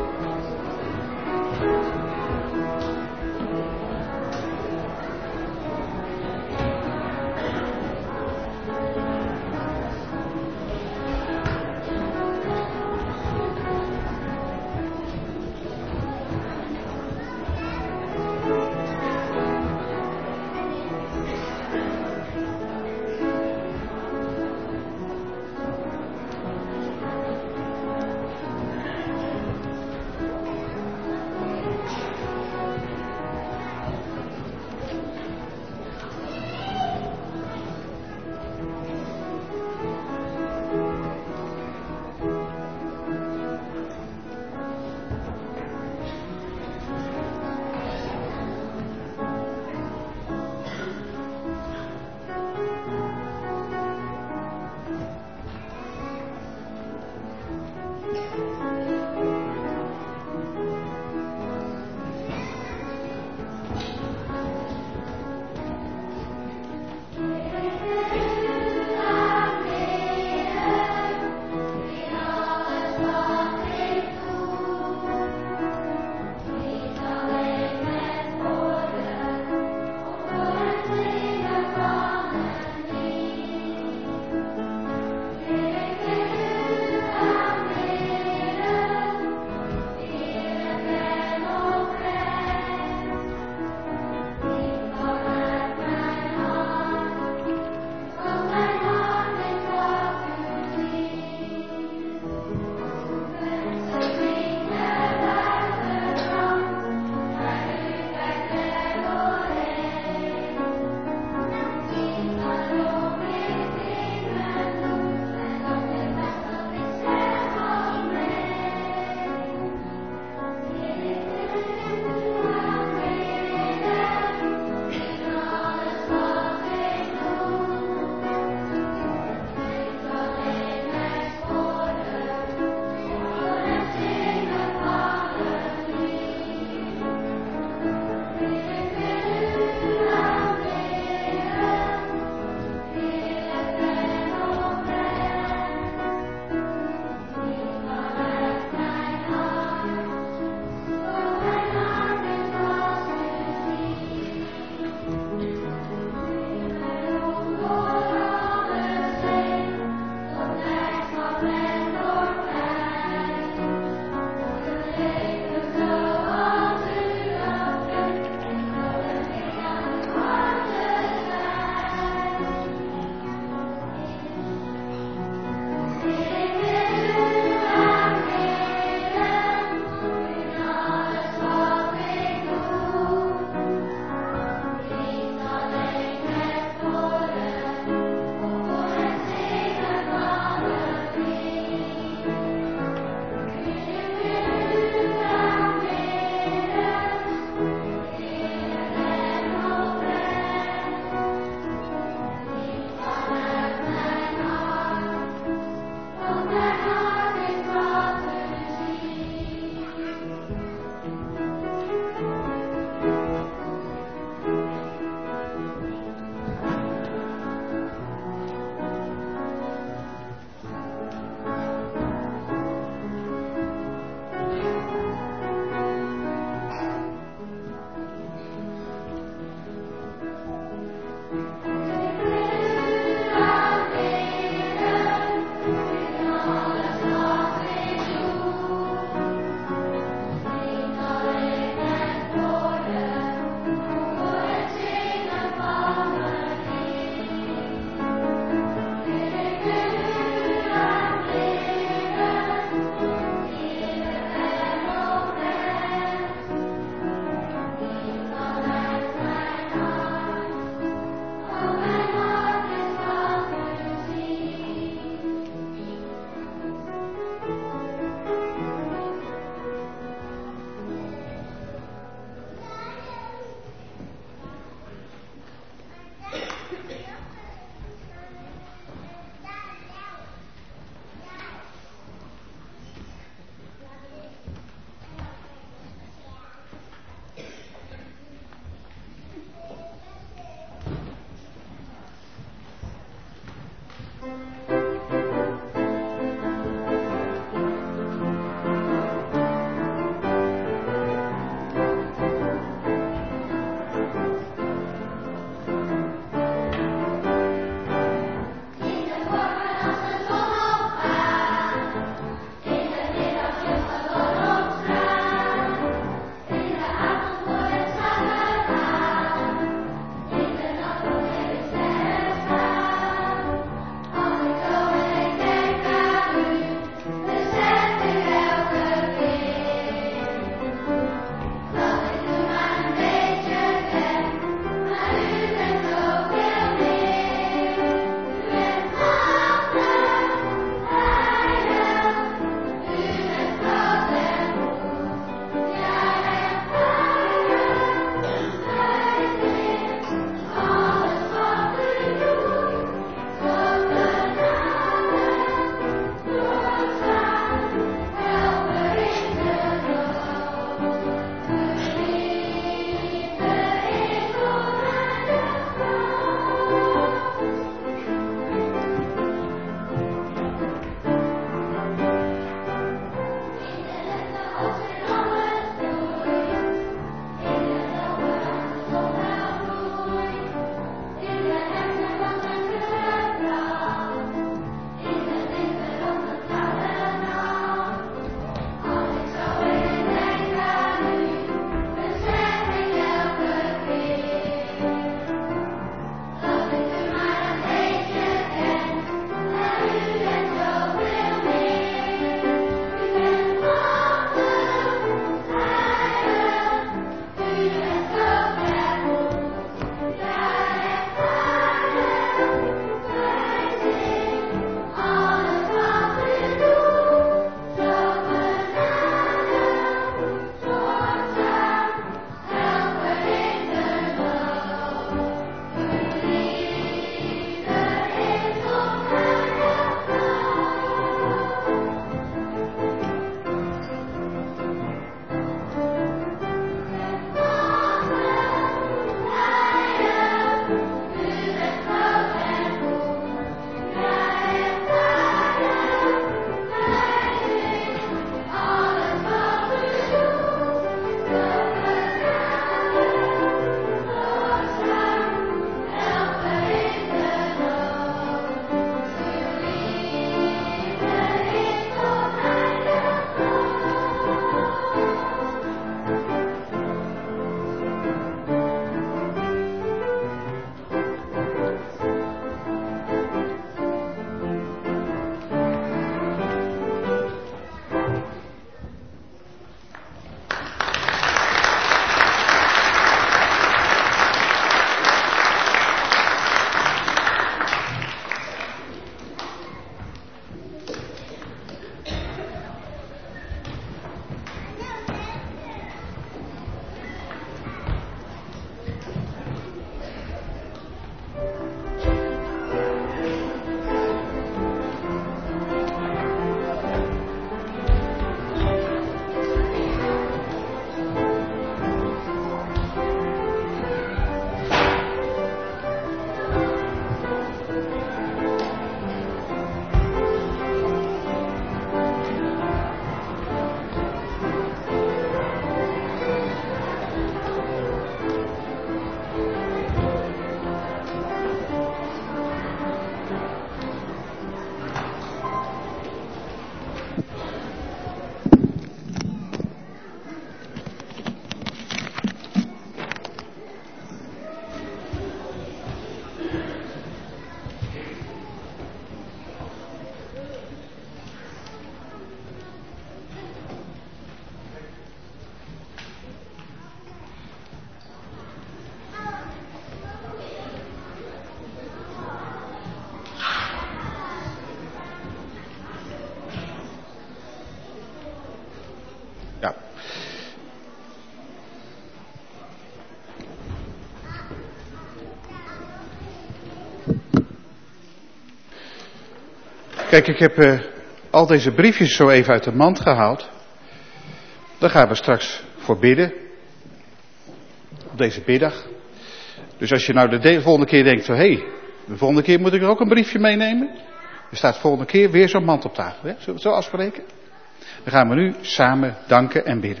Speaker 1: Kijk, ik heb al deze briefjes zo even uit de mand gehaald. Daar gaan we straks voor bidden. Op deze middag. Dus als je nou de volgende keer denkt van, hé, de volgende keer moet ik er ook een briefje meenemen. Er staat de volgende keer weer zo'n mand op tafel. Hè? Zullen we het zo afspreken? Dan gaan we nu samen danken en bidden.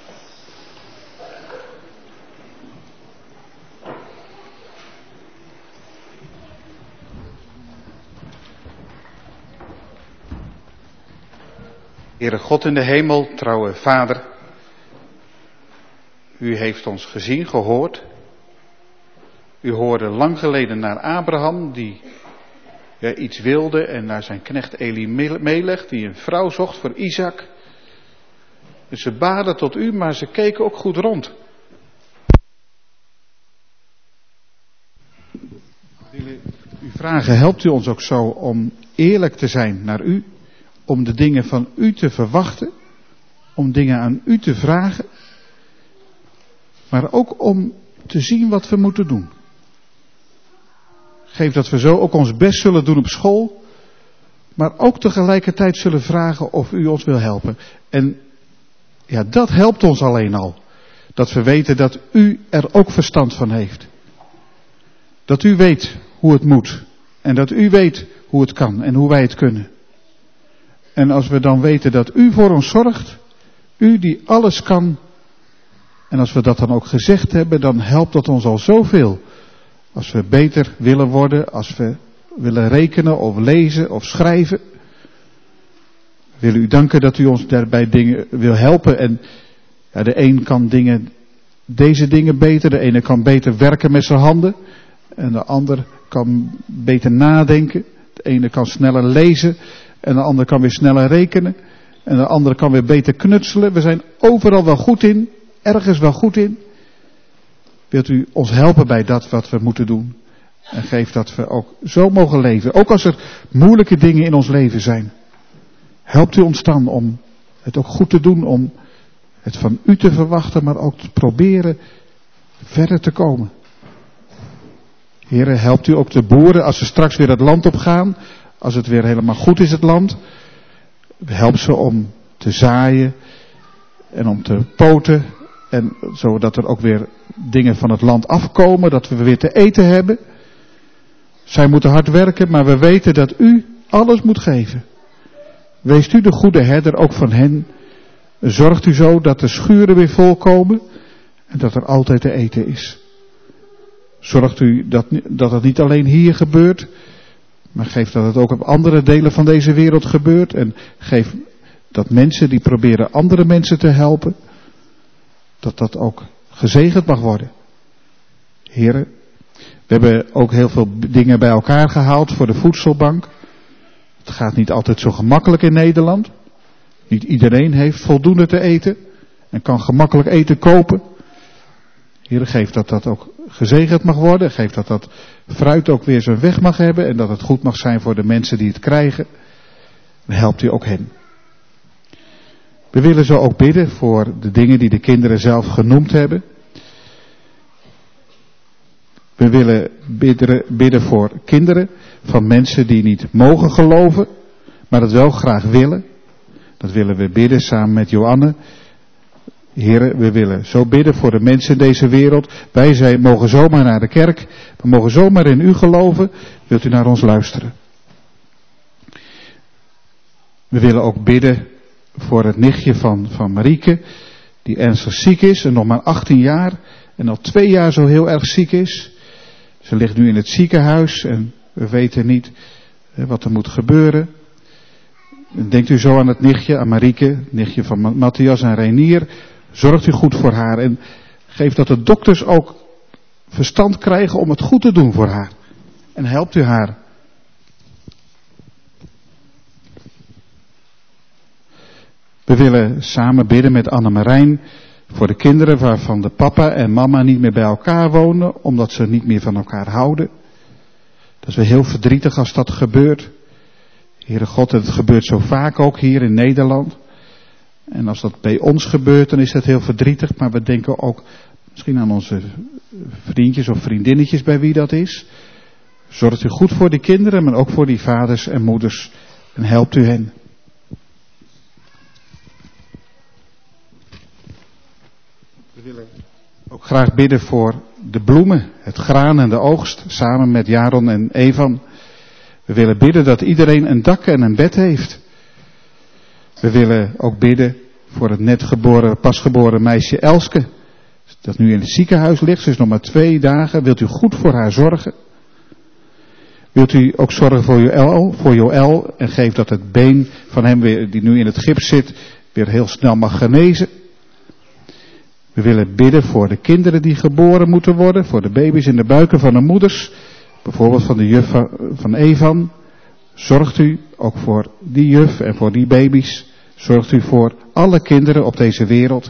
Speaker 1: Heere God in de hemel, trouwe Vader, u heeft ons gezien, gehoord. U hoorde lang geleden naar Abraham, die iets wilde, en naar zijn knecht Elimelech, die een vrouw zocht voor Isaac. Dus ze baden tot u, maar ze keken ook goed rond. We willen u vragen, helpt u ons ook zo om eerlijk te zijn naar u, om de dingen van u te verwachten, om dingen aan u te vragen, maar ook om te zien wat we moeten doen. Geef dat we zo ook ons best zullen doen op school, maar ook tegelijkertijd zullen vragen of u ons wil helpen. En ja, dat helpt ons alleen al. Dat we weten dat u er ook verstand van heeft. Dat u weet hoe het moet. En dat u weet hoe het kan en hoe wij het kunnen. En als we dan weten dat u voor ons zorgt, u die alles kan, en als we dat dan ook gezegd hebben, dan helpt dat ons al zoveel. Als we beter willen worden, als we willen rekenen of lezen of schrijven. We willen u danken dat u ons daarbij dingen wil helpen. En ja, de een kan deze dingen beter, de ene kan beter werken met zijn handen. En de ander kan beter nadenken. De ene kan sneller lezen en de ander kan weer sneller rekenen. En de andere kan weer beter knutselen. We zijn overal wel goed in, ergens wel goed in. Wilt u ons helpen bij dat wat we moeten doen? En geef dat we ook zo mogen leven. Ook als er moeilijke dingen in ons leven zijn. Helpt u ons dan om het ook goed te doen. Om het van u te verwachten. Maar ook te proberen verder te komen. Heren, helpt u ook de boeren als ze straks weer het land op gaan. Als het weer helemaal goed is het land. Help ze om te zaaien. En om te poten. En zodat er ook weer dingen van het land afkomen. Dat we weer te eten hebben. Zij moeten hard werken. Maar we weten dat u alles moet geven. Wees u de goede herder ook van hen. Zorgt u zo dat de schuren weer volkomen. En dat er altijd te eten is. Zorgt u dat het niet alleen hier gebeurt. Maar geef dat het ook op andere delen van deze wereld gebeurt. En geef dat mensen die proberen andere mensen te helpen. Dat dat ook gezegend mag worden. Heren, we hebben ook heel veel dingen bij elkaar gehaald voor de voedselbank. Het gaat niet altijd zo gemakkelijk in Nederland. Niet iedereen heeft voldoende te eten. En kan gemakkelijk eten kopen. Heren, geef dat dat ook gezegend mag worden. Geef dat dat fruit ook weer zijn weg mag hebben. En dat het goed mag zijn voor de mensen die het krijgen. En helpt u ook hen. We willen zo ook bidden voor de dingen die de kinderen zelf genoemd hebben. We willen bidden voor kinderen van mensen die niet mogen geloven, maar het wel graag willen. Dat willen we bidden samen met Joanne. Heren, we willen zo bidden voor de mensen in deze wereld. Wij mogen zomaar naar de kerk. We mogen zomaar in u geloven. Wilt u naar ons luisteren? We willen ook bidden voor het nichtje van Marieke. Die ernstig ziek is en nog maar 18 jaar. En al 2 jaar zo heel erg ziek is. Ze ligt nu in het ziekenhuis en we weten niet wat er moet gebeuren. Denkt u zo aan het nichtje, aan Marieke, nichtje van Matthias en Reinier. Zorgt u goed voor haar en geef dat de dokters ook verstand krijgen om het goed te doen voor haar. En helpt u haar. We willen samen bidden met Annemarijn voor de kinderen waarvan de papa en mama niet meer bij elkaar wonen, omdat ze niet meer van elkaar houden. Dat is weer heel verdrietig als dat gebeurt. Heere God, het gebeurt zo vaak ook hier in Nederland. En als dat bij ons gebeurt, dan is dat heel verdrietig. Maar we denken ook misschien aan onze vriendjes of vriendinnetjes bij wie dat is. Zorgt u goed voor die kinderen, maar ook voor die vaders en moeders en helpt u hen. We willen ook graag bidden voor de bloemen, het graan en de oogst, samen met Jaron en Evan. We willen bidden dat iedereen een dak en een bed heeft. We willen ook bidden voor het pasgeboren meisje Elske, dat nu in het ziekenhuis ligt. Ze is nog maar 2 dagen. Wilt u goed voor haar zorgen? Wilt u ook zorgen voor Joël en geef dat het been van hem, die nu in het gips zit, weer heel snel mag genezen? We willen bidden voor de kinderen die geboren moeten worden, voor de baby's in de buiken van de moeders, bijvoorbeeld van de juf van Evan. Zorgt u ook voor die juf en voor die baby's. Zorgt u voor alle kinderen op deze wereld.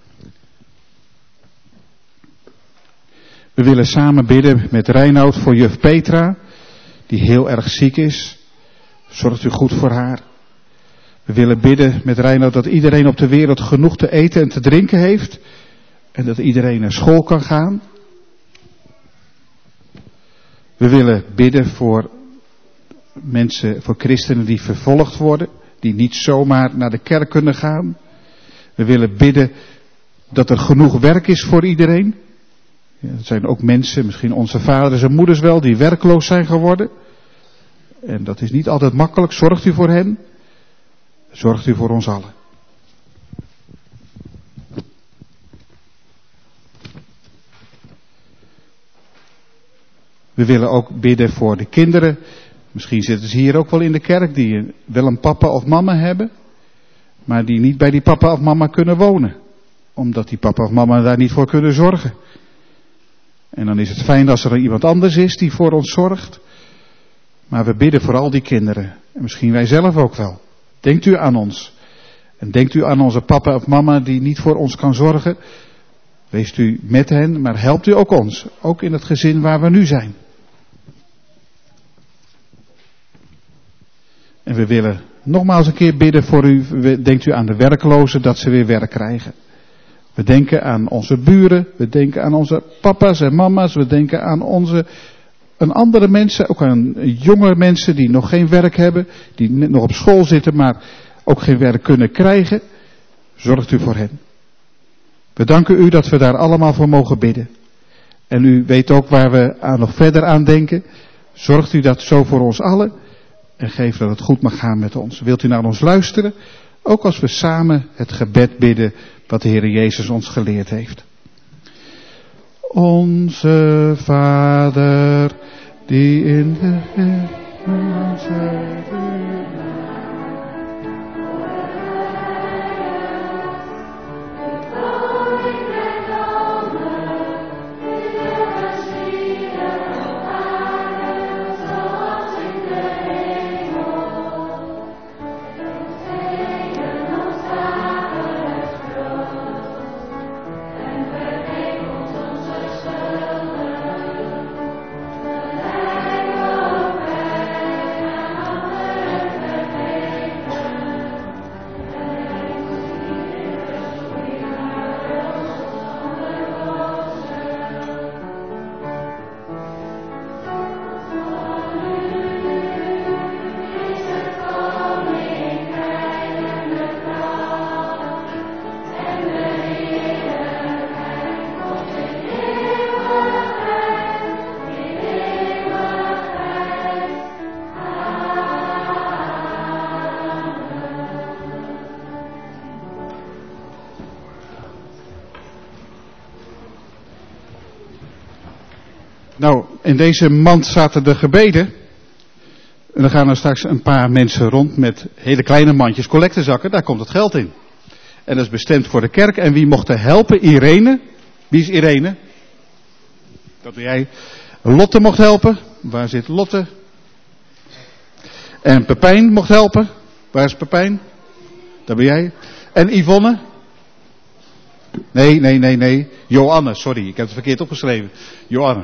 Speaker 1: We willen samen bidden met Reinoud voor juf Petra, die heel erg ziek is. Zorgt u goed voor haar. We willen bidden met Reinoud dat iedereen op de wereld genoeg te eten en te drinken heeft. En dat iedereen naar school kan gaan. We willen bidden voor mensen, voor christenen die vervolgd worden. Die niet zomaar naar de kerk kunnen gaan. We willen bidden dat er genoeg werk is voor iedereen. Ja, er zijn ook mensen, misschien onze vaders en moeders wel, die werkloos zijn geworden. En dat is niet altijd makkelijk. Zorgt u voor hen. Zorgt u voor ons allen. We willen ook bidden voor de kinderen. Misschien zitten ze hier ook wel in de kerk die wel een papa of mama hebben. Maar die niet bij die papa of mama kunnen wonen. Omdat die papa of mama daar niet voor kunnen zorgen. En dan is het fijn als er iemand anders is die voor ons zorgt. Maar we bidden voor al die kinderen. En misschien wij zelf ook wel. Denkt u aan ons. En denkt u aan onze papa of mama die niet voor ons kan zorgen. Weest u met hen, maar helpt u ook ons. Ook in het gezin waar we nu zijn. En we willen nogmaals een keer bidden voor u. Denkt u aan de werklozen dat ze weer werk krijgen. We denken aan onze buren. We denken aan onze papa's en mama's. We denken aan andere mensen. Ook aan jonge mensen die nog geen werk hebben. Die nog op school zitten maar ook geen werk kunnen krijgen. Zorgt u voor hen. We danken u dat we daar allemaal voor mogen bidden. En u weet ook waar we nog verder aan denken. Zorgt u dat zo voor ons allen. En geef dat het goed mag gaan met ons. Wilt u naar ons luisteren? Ook als we samen het gebed bidden wat de Heer Jezus ons geleerd heeft. Onze Vader, die in de hemel zijt. Nou, in deze mand zaten de gebeden. En dan gaan er straks een paar mensen rond met hele kleine mandjes collectezakken. Daar komt het geld in. En dat is bestemd voor de kerk. En wie mocht er helpen? Irene. Wie is Irene? Dat ben jij. Lotte mocht helpen. Waar zit Lotte? En Pepijn mocht helpen. Waar is Pepijn? Dat ben jij. En Yvonne? Nee. Joanne, sorry. Ik heb het verkeerd opgeschreven. Joanne.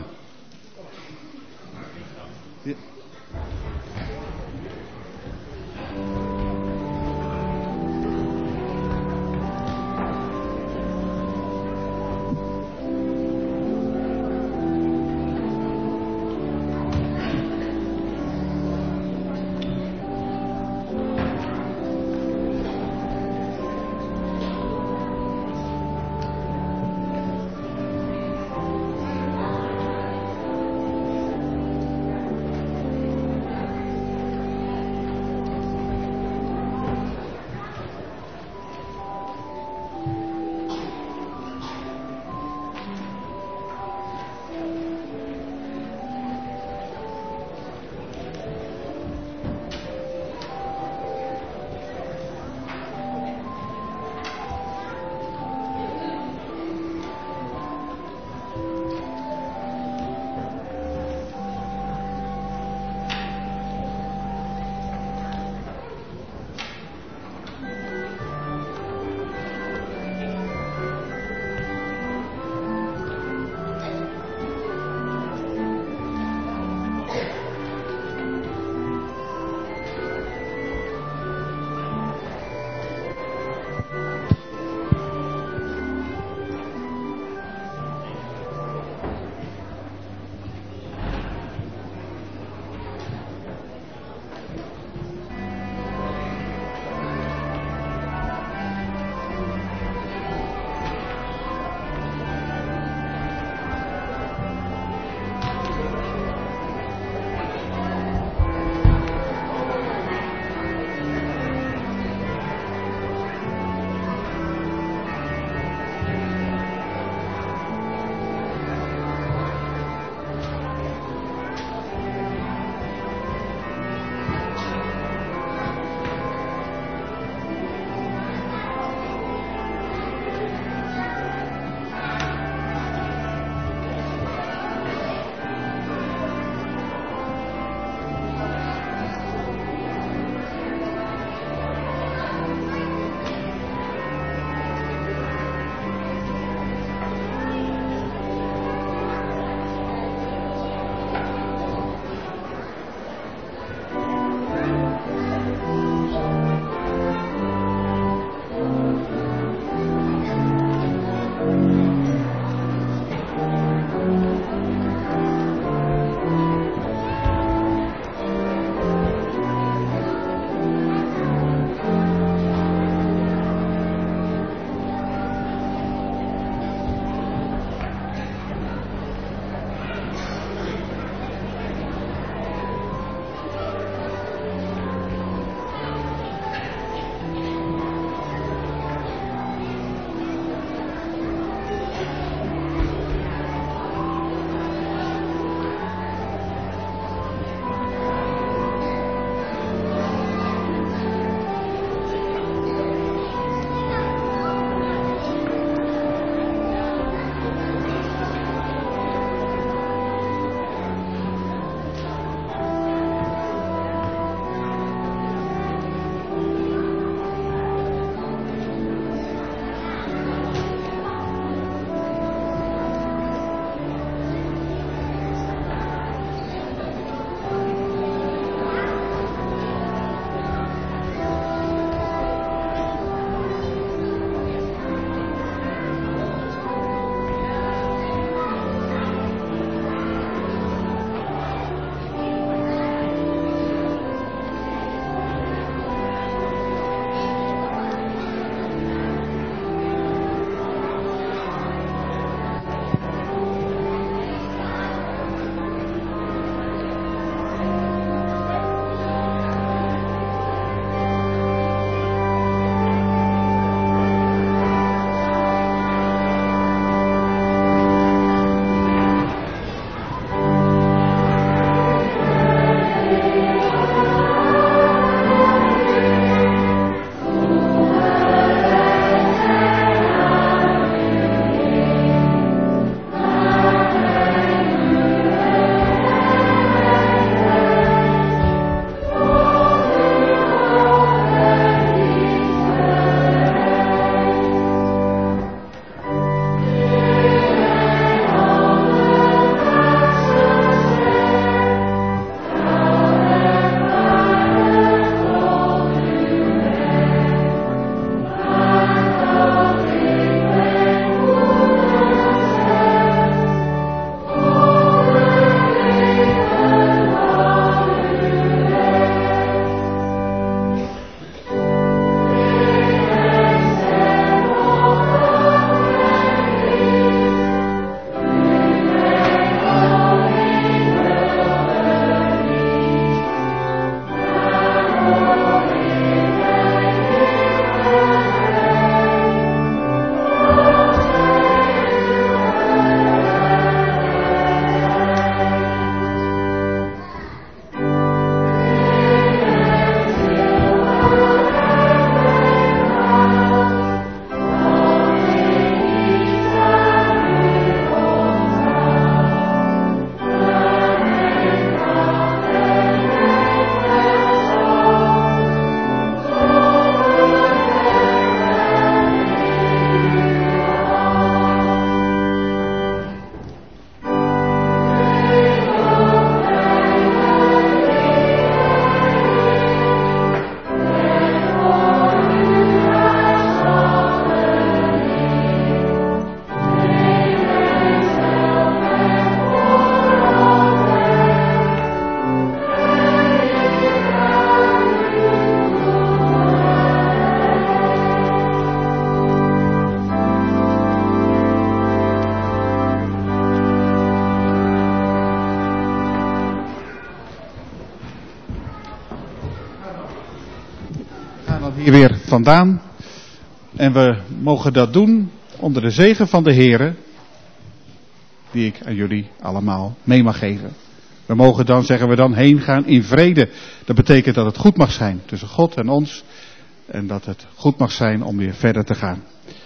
Speaker 1: hier weer vandaan. En we mogen dat doen onder de zegen van de Heere, die ik aan jullie allemaal mee mag geven. We mogen dan, zeggen we dan, heen gaan in vrede. Dat betekent dat het goed mag zijn tussen God en ons. En dat het goed mag zijn om weer verder te gaan.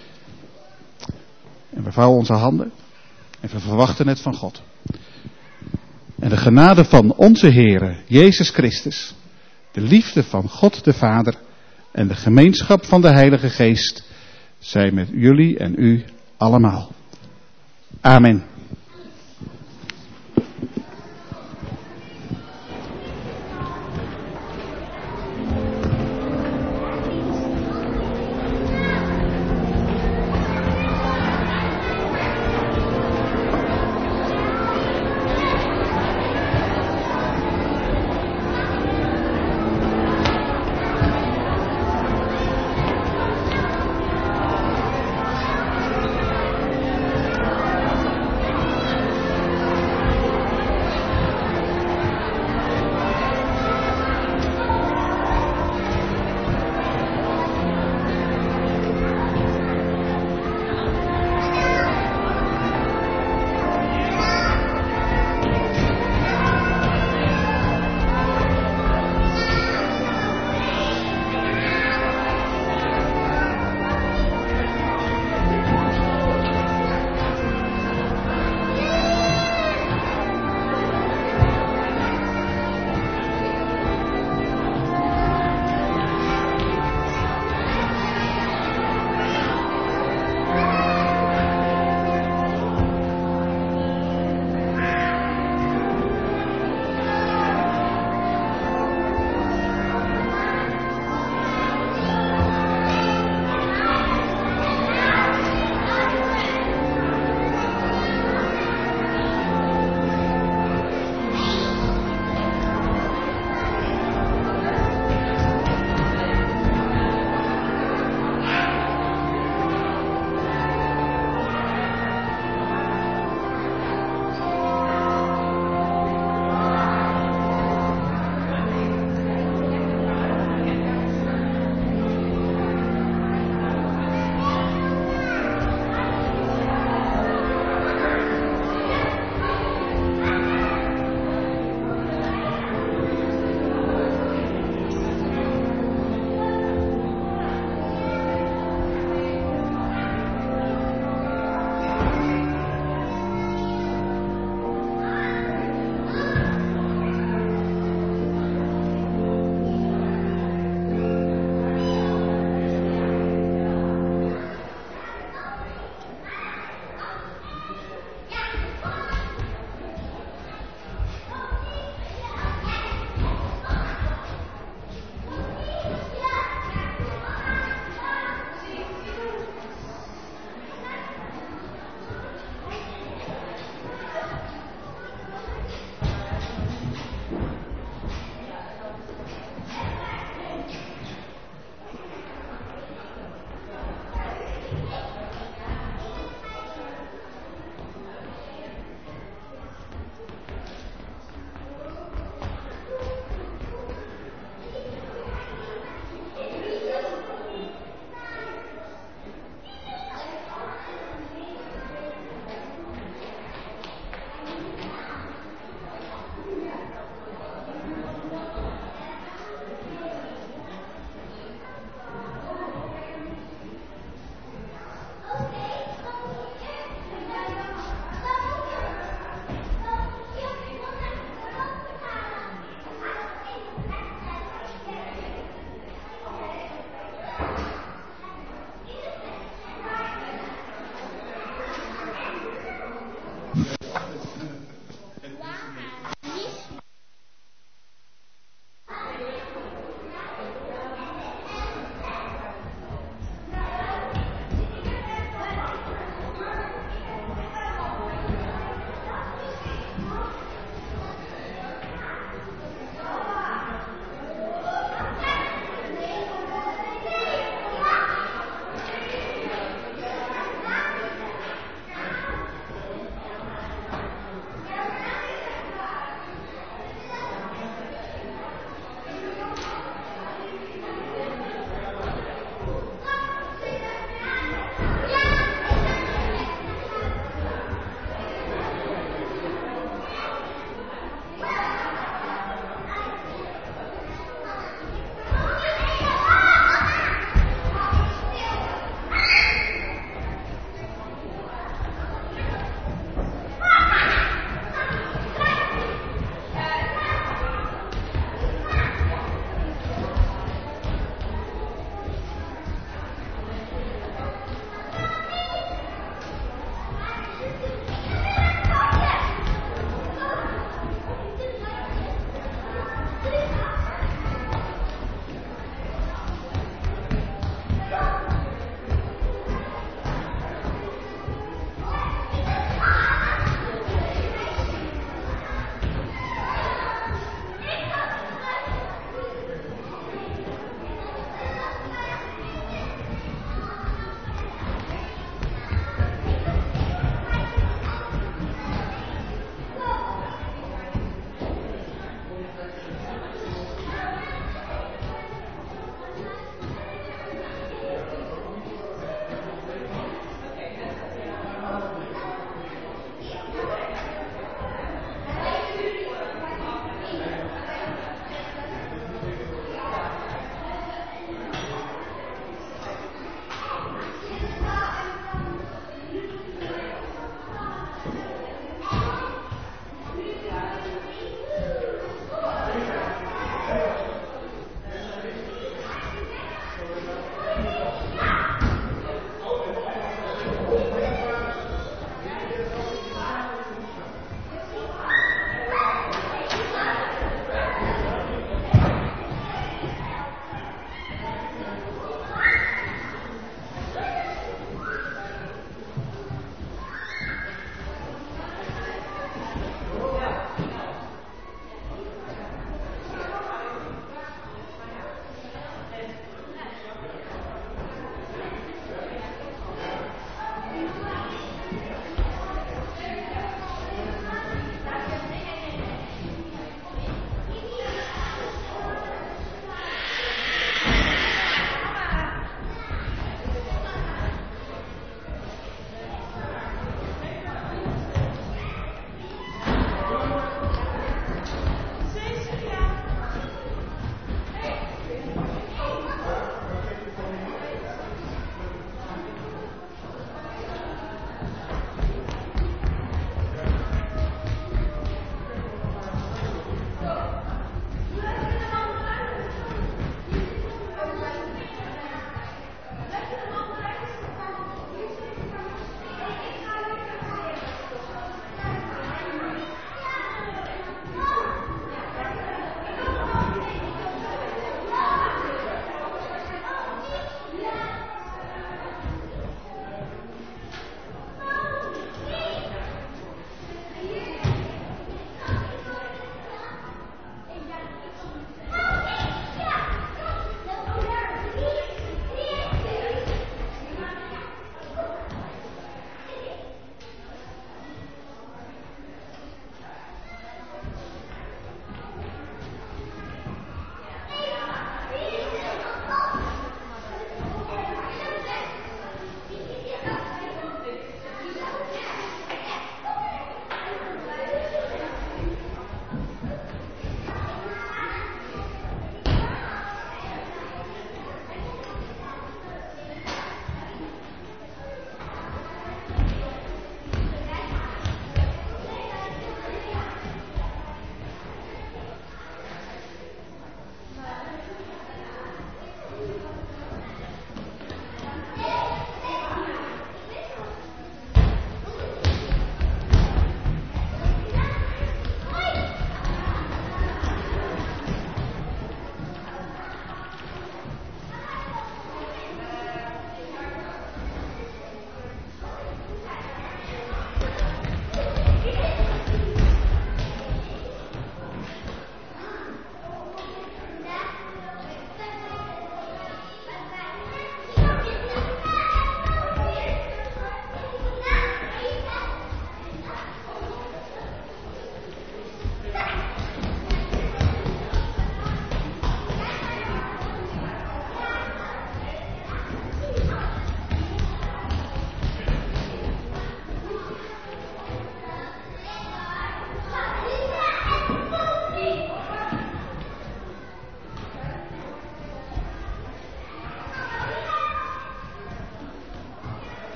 Speaker 1: En we vouwen onze handen. En we verwachten het van God. En de genade van onze Heere, Jezus Christus. De liefde van God de Vader. En de gemeenschap van de Heilige Geest. Zij met jullie en u allemaal. Amen.